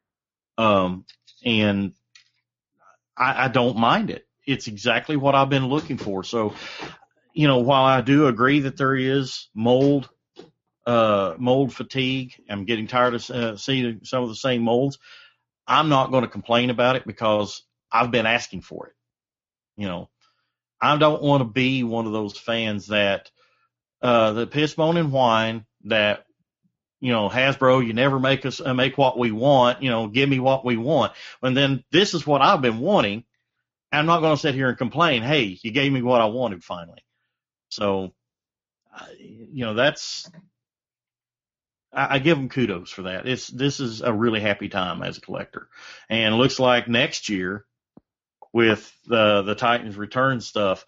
And I don't mind it. It's exactly what I've been looking for. So, while I do agree that there is mold fatigue, I'm getting tired of seeing some of the same molds. I'm not going to complain about it because I've been asking for it. I don't want to be one of those fans that the piss, moan, and whine that, Hasbro, you never make us make what we want, give me what we want. And then this is what I've been wanting. I'm not going to sit here and complain. Hey, you gave me what I wanted finally. So, I give them kudos for that. This is a really happy time as a collector, and it looks like next year with the Titans Return stuff,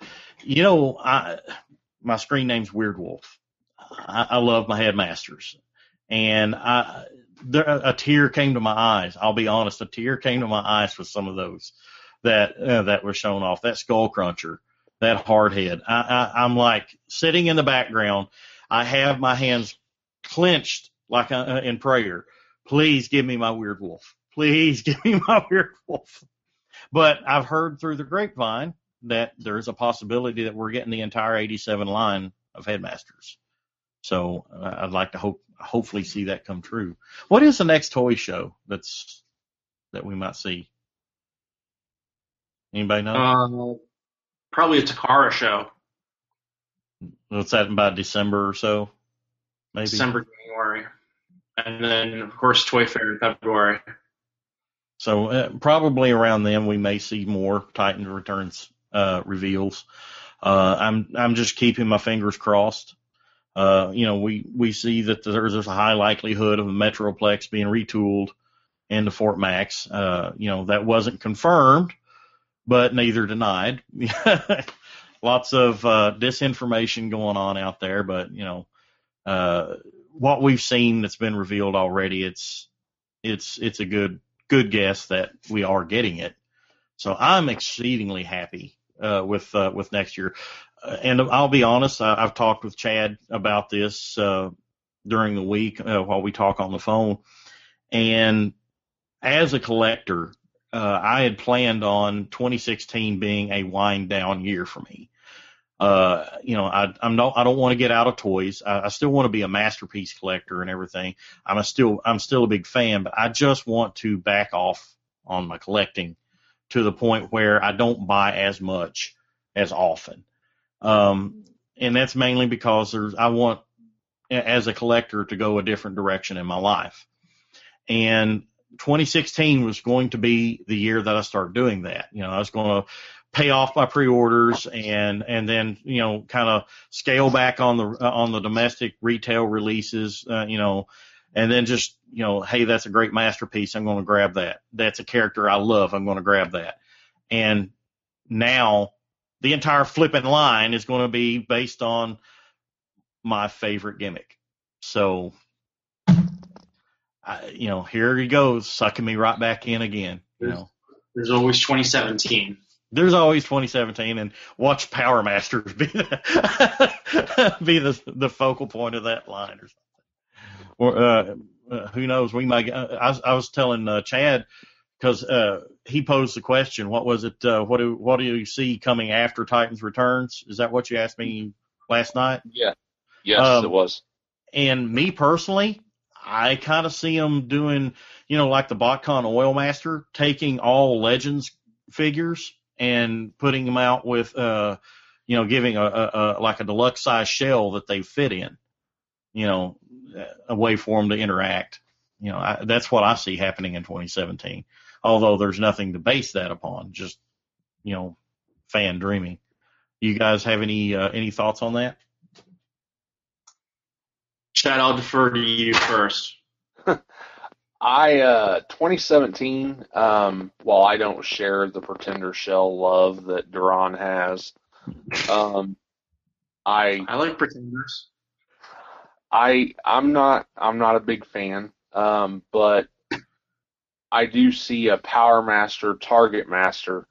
my screen name's Weird Wolf. I love my Headmasters, and a tear came to my eyes. I'll be honest, a tear came to my eyes with some of those that were shown off. That Skull Cruncher, that Hardhead. I'm like sitting in the background. I have my hands clenched like in prayer. Please give me my Weird Wolf. Please give me my Weird Wolf. But I've heard through the grapevine that there's a possibility that we're getting the entire 87 line of Headmasters. So I'd like to hopefully see that come true. What is the next toy show that we might see? Anybody know? Probably a Takara show. What's that, about December or so? Maybe December, January. And then, of course, Toy Fair in February. So probably around then we may see more Titan Returns reveals. I'm just keeping my fingers crossed. We see that there's a high likelihood of the Metroplex being retooled into Fort Max. That wasn't confirmed, but neither denied. Lots of disinformation going on out there, but what we've seen that's been revealed already, it's a good guess that we are getting it. So I'm exceedingly happy with next year. And I'll be honest, I've talked with Chad about this during the week while we talk on the phone. And as a collector, I had planned on 2016 being a wind down year for me. I don't want to get out of toys. I still want to be a masterpiece collector and everything. I'm still a big fan, but I just want to back off on my collecting to the point where I don't buy as much as often. And that's mainly because I want, as a collector, to go a different direction in my life. And 2016 was going to be the year that I start doing that. I was going to pay off my pre-orders and then, kind of scale back on the domestic retail releases, and then just, hey, that's a great masterpiece. I'm going to grab that. That's a character I love. I'm going to grab that. And now the entire flipping line is going to be based on my favorite gimmick. So, here he goes, sucking me right back in again. There's always 2017. There's always 2017, and watch Power Masters be the focal point of that line or something. Or who knows? We might. I was telling Chad, because he posed the question. What was it? What do you see coming after Titans Returns? Is that what you asked me last night? Yeah. Yes, it was. And me personally, I kind of see them doing, like the BotCon Oil Master, taking all Legends figures and putting them out with, giving a like a deluxe size shell that they fit in, a way for them to interact. That's what I see happening in 2017. Although there's nothing to base that upon, just, fan dreaming. You guys have any thoughts on that? Chad, I'll defer to you first. 2017, while I don't share the Pretender shell love that Duran has, I like Pretenders. I'm not a big fan, but I do see a Power Master, Target Master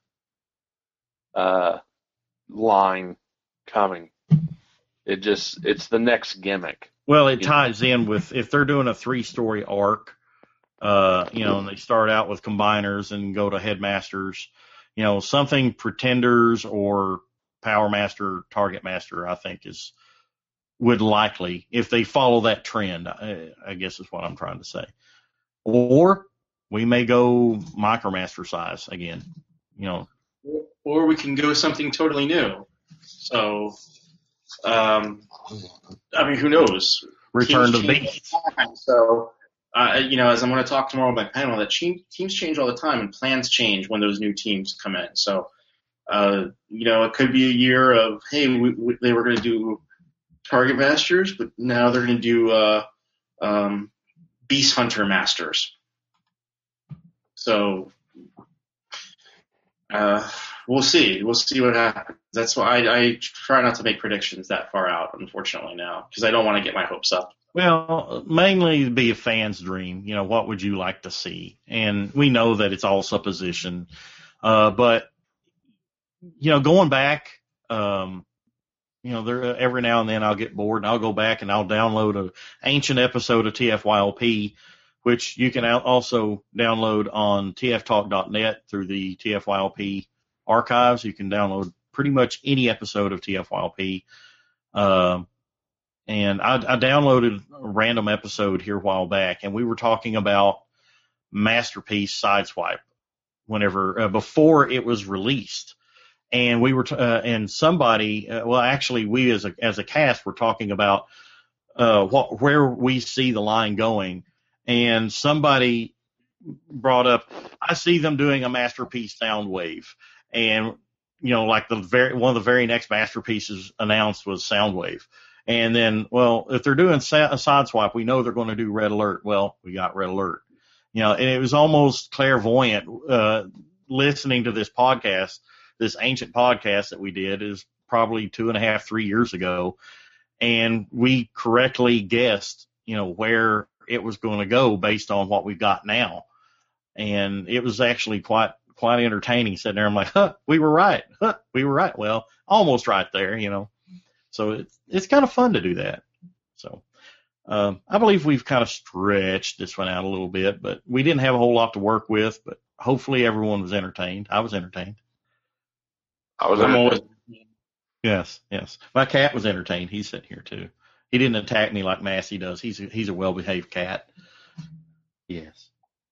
line coming. It's the next gimmick. Well, it ties in with, if they're doing a 3-story arc, and they start out with combiners and go to headmasters, something Pretenders or Power Master, Target Master, I think would likely, if they follow that trend, I guess is what I'm trying to say. Or we may go Micromaster size again, Or we can go something totally new. So, who knows? Return to the Beast. So, as I'm going to talk tomorrow on my panel, that teams change all the time and plans change when those new teams come in. So, it could be a year of, hey, they were going to do Target Masters, but now they're going to do Beast Hunter Masters. So, we'll see. We'll see what happens. That's why I try not to make predictions that far out, unfortunately, now, because I don't want to get my hopes up. Well, mainly be a fan's dream. What would you like to see? And we know that it's all supposition. But, going back, there every now and then I'll get bored and I'll go back and I'll download an ancient episode of TFYLP, which you can also download on tftalk.net through the TFYLP archives. You can download pretty much any episode of TFYLP. And I downloaded a random episode here a while back, and we were talking about Masterpiece Sideswipe before it was released. And we were, and somebody, actually we as a cast were talking about, where we see the line going. And somebody brought up, I see them doing a Masterpiece Soundwave. And, like one of the very next masterpieces announced was Soundwave. And then, if they're doing a Sideswipe, we know they're going to do Red Alert. Well, we got Red Alert. And it was almost clairvoyant, listening to this podcast, this ancient podcast that we did is probably 2.5, 3 years ago. And we correctly guessed, where it was going to go based on what we've got now. And it was actually quite entertaining sitting there. I'm like, we were right. We were right. Well, almost right there, So it's kind of fun to do that. So I believe we've kind of stretched this one out a little bit, but we didn't have a whole lot to work with, but hopefully everyone was entertained. I was entertained. Yes. My cat was entertained. He's sitting here too. He didn't attack me like Massey does. He's a well-behaved cat. Yes.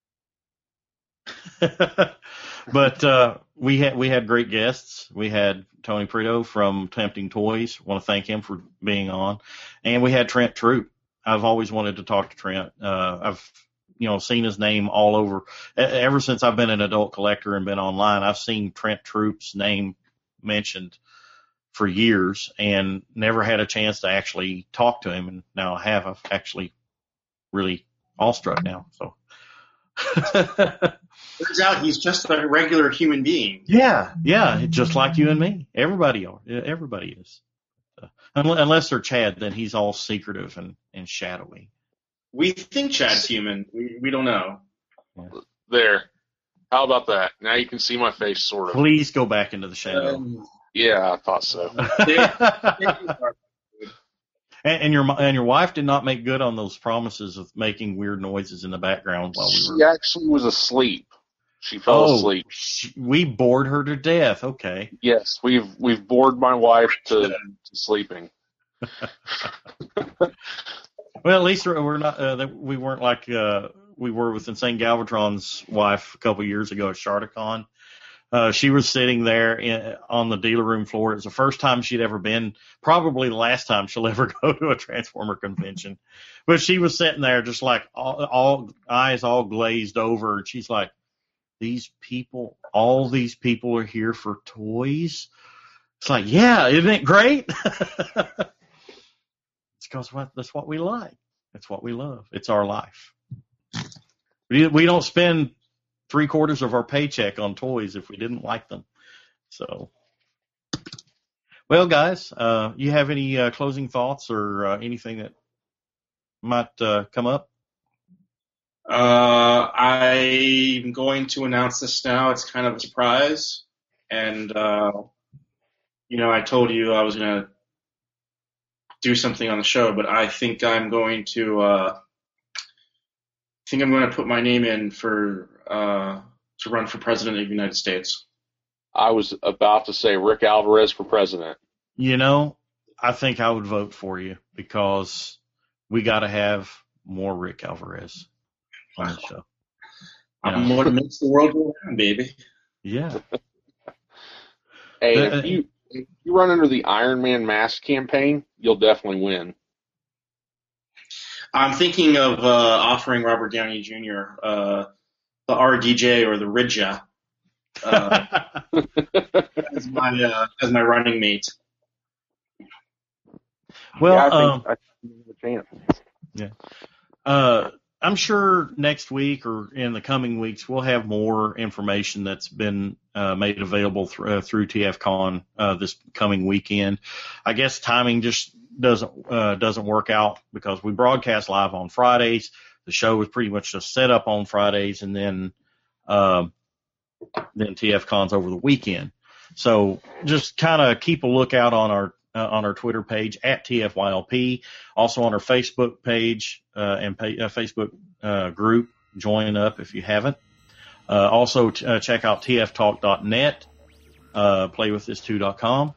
But we had great guests. We had Tony Prito from Tempting Toys. Want to thank him for being on, and we had Trent Troop. I've always wanted to talk to Trent. I've seen his name all over ever since I've been an adult collector and been online. I've seen Trent Troop's name mentioned for years and never had a chance to actually talk to him. And now I have. I've actually really awestruck now. So. Turns out he's just a regular human being. Yeah, just like you and me. Everybody is. Unless they're Chad, then he's all secretive and shadowy. We think Chad's human. We don't know. There. How about that? Now you can see my face, sort of. Please go back into the shadow. Yeah, I thought so. And your wife did not make good on those promises of making weird noises in the background while we were. She actually was asleep. She fell asleep. We bored her to death. Okay. Yes, we've bored my wife to sleeping. Well, at least we're not. We weren't like we were with Insane Galvatron's wife a couple years ago at Sharticon. She was sitting there on the dealer room floor. It was the first time she'd ever been, probably the last time she'll ever go to a Transformer convention. But she was sitting there just like all eyes all glazed over. And she's like, all these people are here for toys. It's like, yeah, isn't it great? It's because that's what we like. That's what we love. It's our life. We don't spend 3/4 of our paycheck on toys if we didn't like them. So, well, guys, you have any closing thoughts or anything that might come up? I'm going to announce this now. It's kind of a surprise. And, I told you I was going to do something on the show, but I think I'm going to put my name in to run for president of the United States. I was about to say Rick Alvarez for president. I think I would vote for you because we got to have more Rick Alvarez on the show. I'm what makes the world go round, baby. Yeah. Hey, if you run under the Iron Man mask campaign, you'll definitely win. I'm thinking of offering Robert Downey Jr. The RDJ or the Ridja as my running mate. Well, yeah, I think you have a chance. Yeah. I'm sure next week or in the coming weeks we'll have more information that's been made available through TFCon this coming weekend. I guess timing just doesn't work out because we broadcast live on Fridays. The show was pretty much just set up on Fridays, and then TFCon's over the weekend. So just kind of keep a lookout on our Twitter page at TFYLP, also on our Facebook page and Facebook group. Join up if you haven't. Also check out tftalk.net, playwiththistool.com,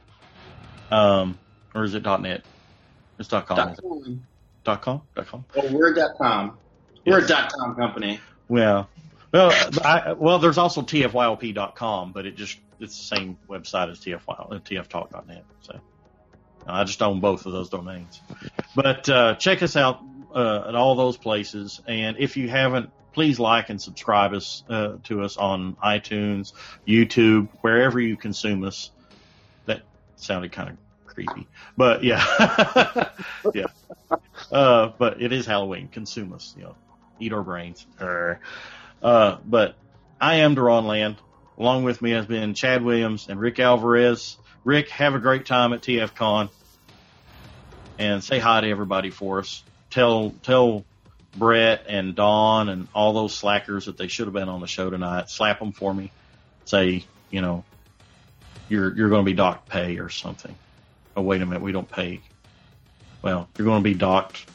or is it .net? It's .com. .com. Oh, we're .com. We're a .com company. Well, there's also tfylp.com, but it's the same website as tftalk.net. So I just own both of those domains. But check us out at all those places, and if you haven't, please like and subscribe to us on iTunes, YouTube, wherever you consume us. That sounded kind of creepy, but yeah, yeah. But it is Halloween. Consume us, eat our brains. But I am Deron Land. Along with me has been Chad Williams and Rick Alvarez. Rick, have a great time at TFCon. And say hi to everybody for us. Tell Brett and Dawn and all those slackers that they should have been on the show tonight. Slap them for me. Say, you're going to be docked pay or something. Oh, wait a minute, we don't pay. Well, you're going to be docked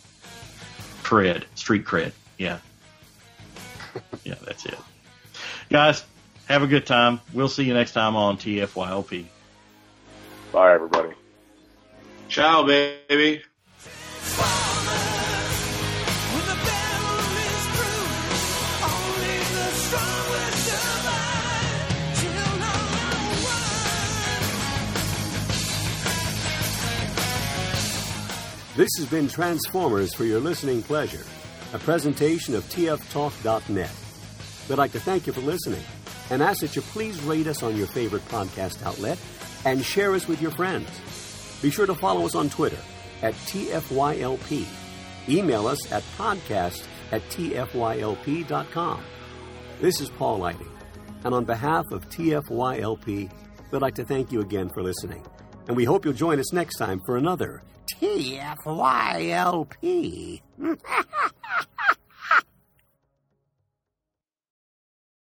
street cred. Yeah. Yeah, that's it. Guys, have a good time. We'll see you next time on TFYLP. Bye, everybody. Ciao, baby. This has been Transformers for your listening pleasure, a presentation of tftalk.net. We'd like to thank you for listening and ask that you please rate us on your favorite podcast outlet and share us with your friends. Be sure to follow us on Twitter at TFYLP. Email us at podcast@tfylp.com. This is Paul Lighting, and on behalf of TFYLP, we'd like to thank you again for listening. And we hope you'll join us next time for another TFYLP.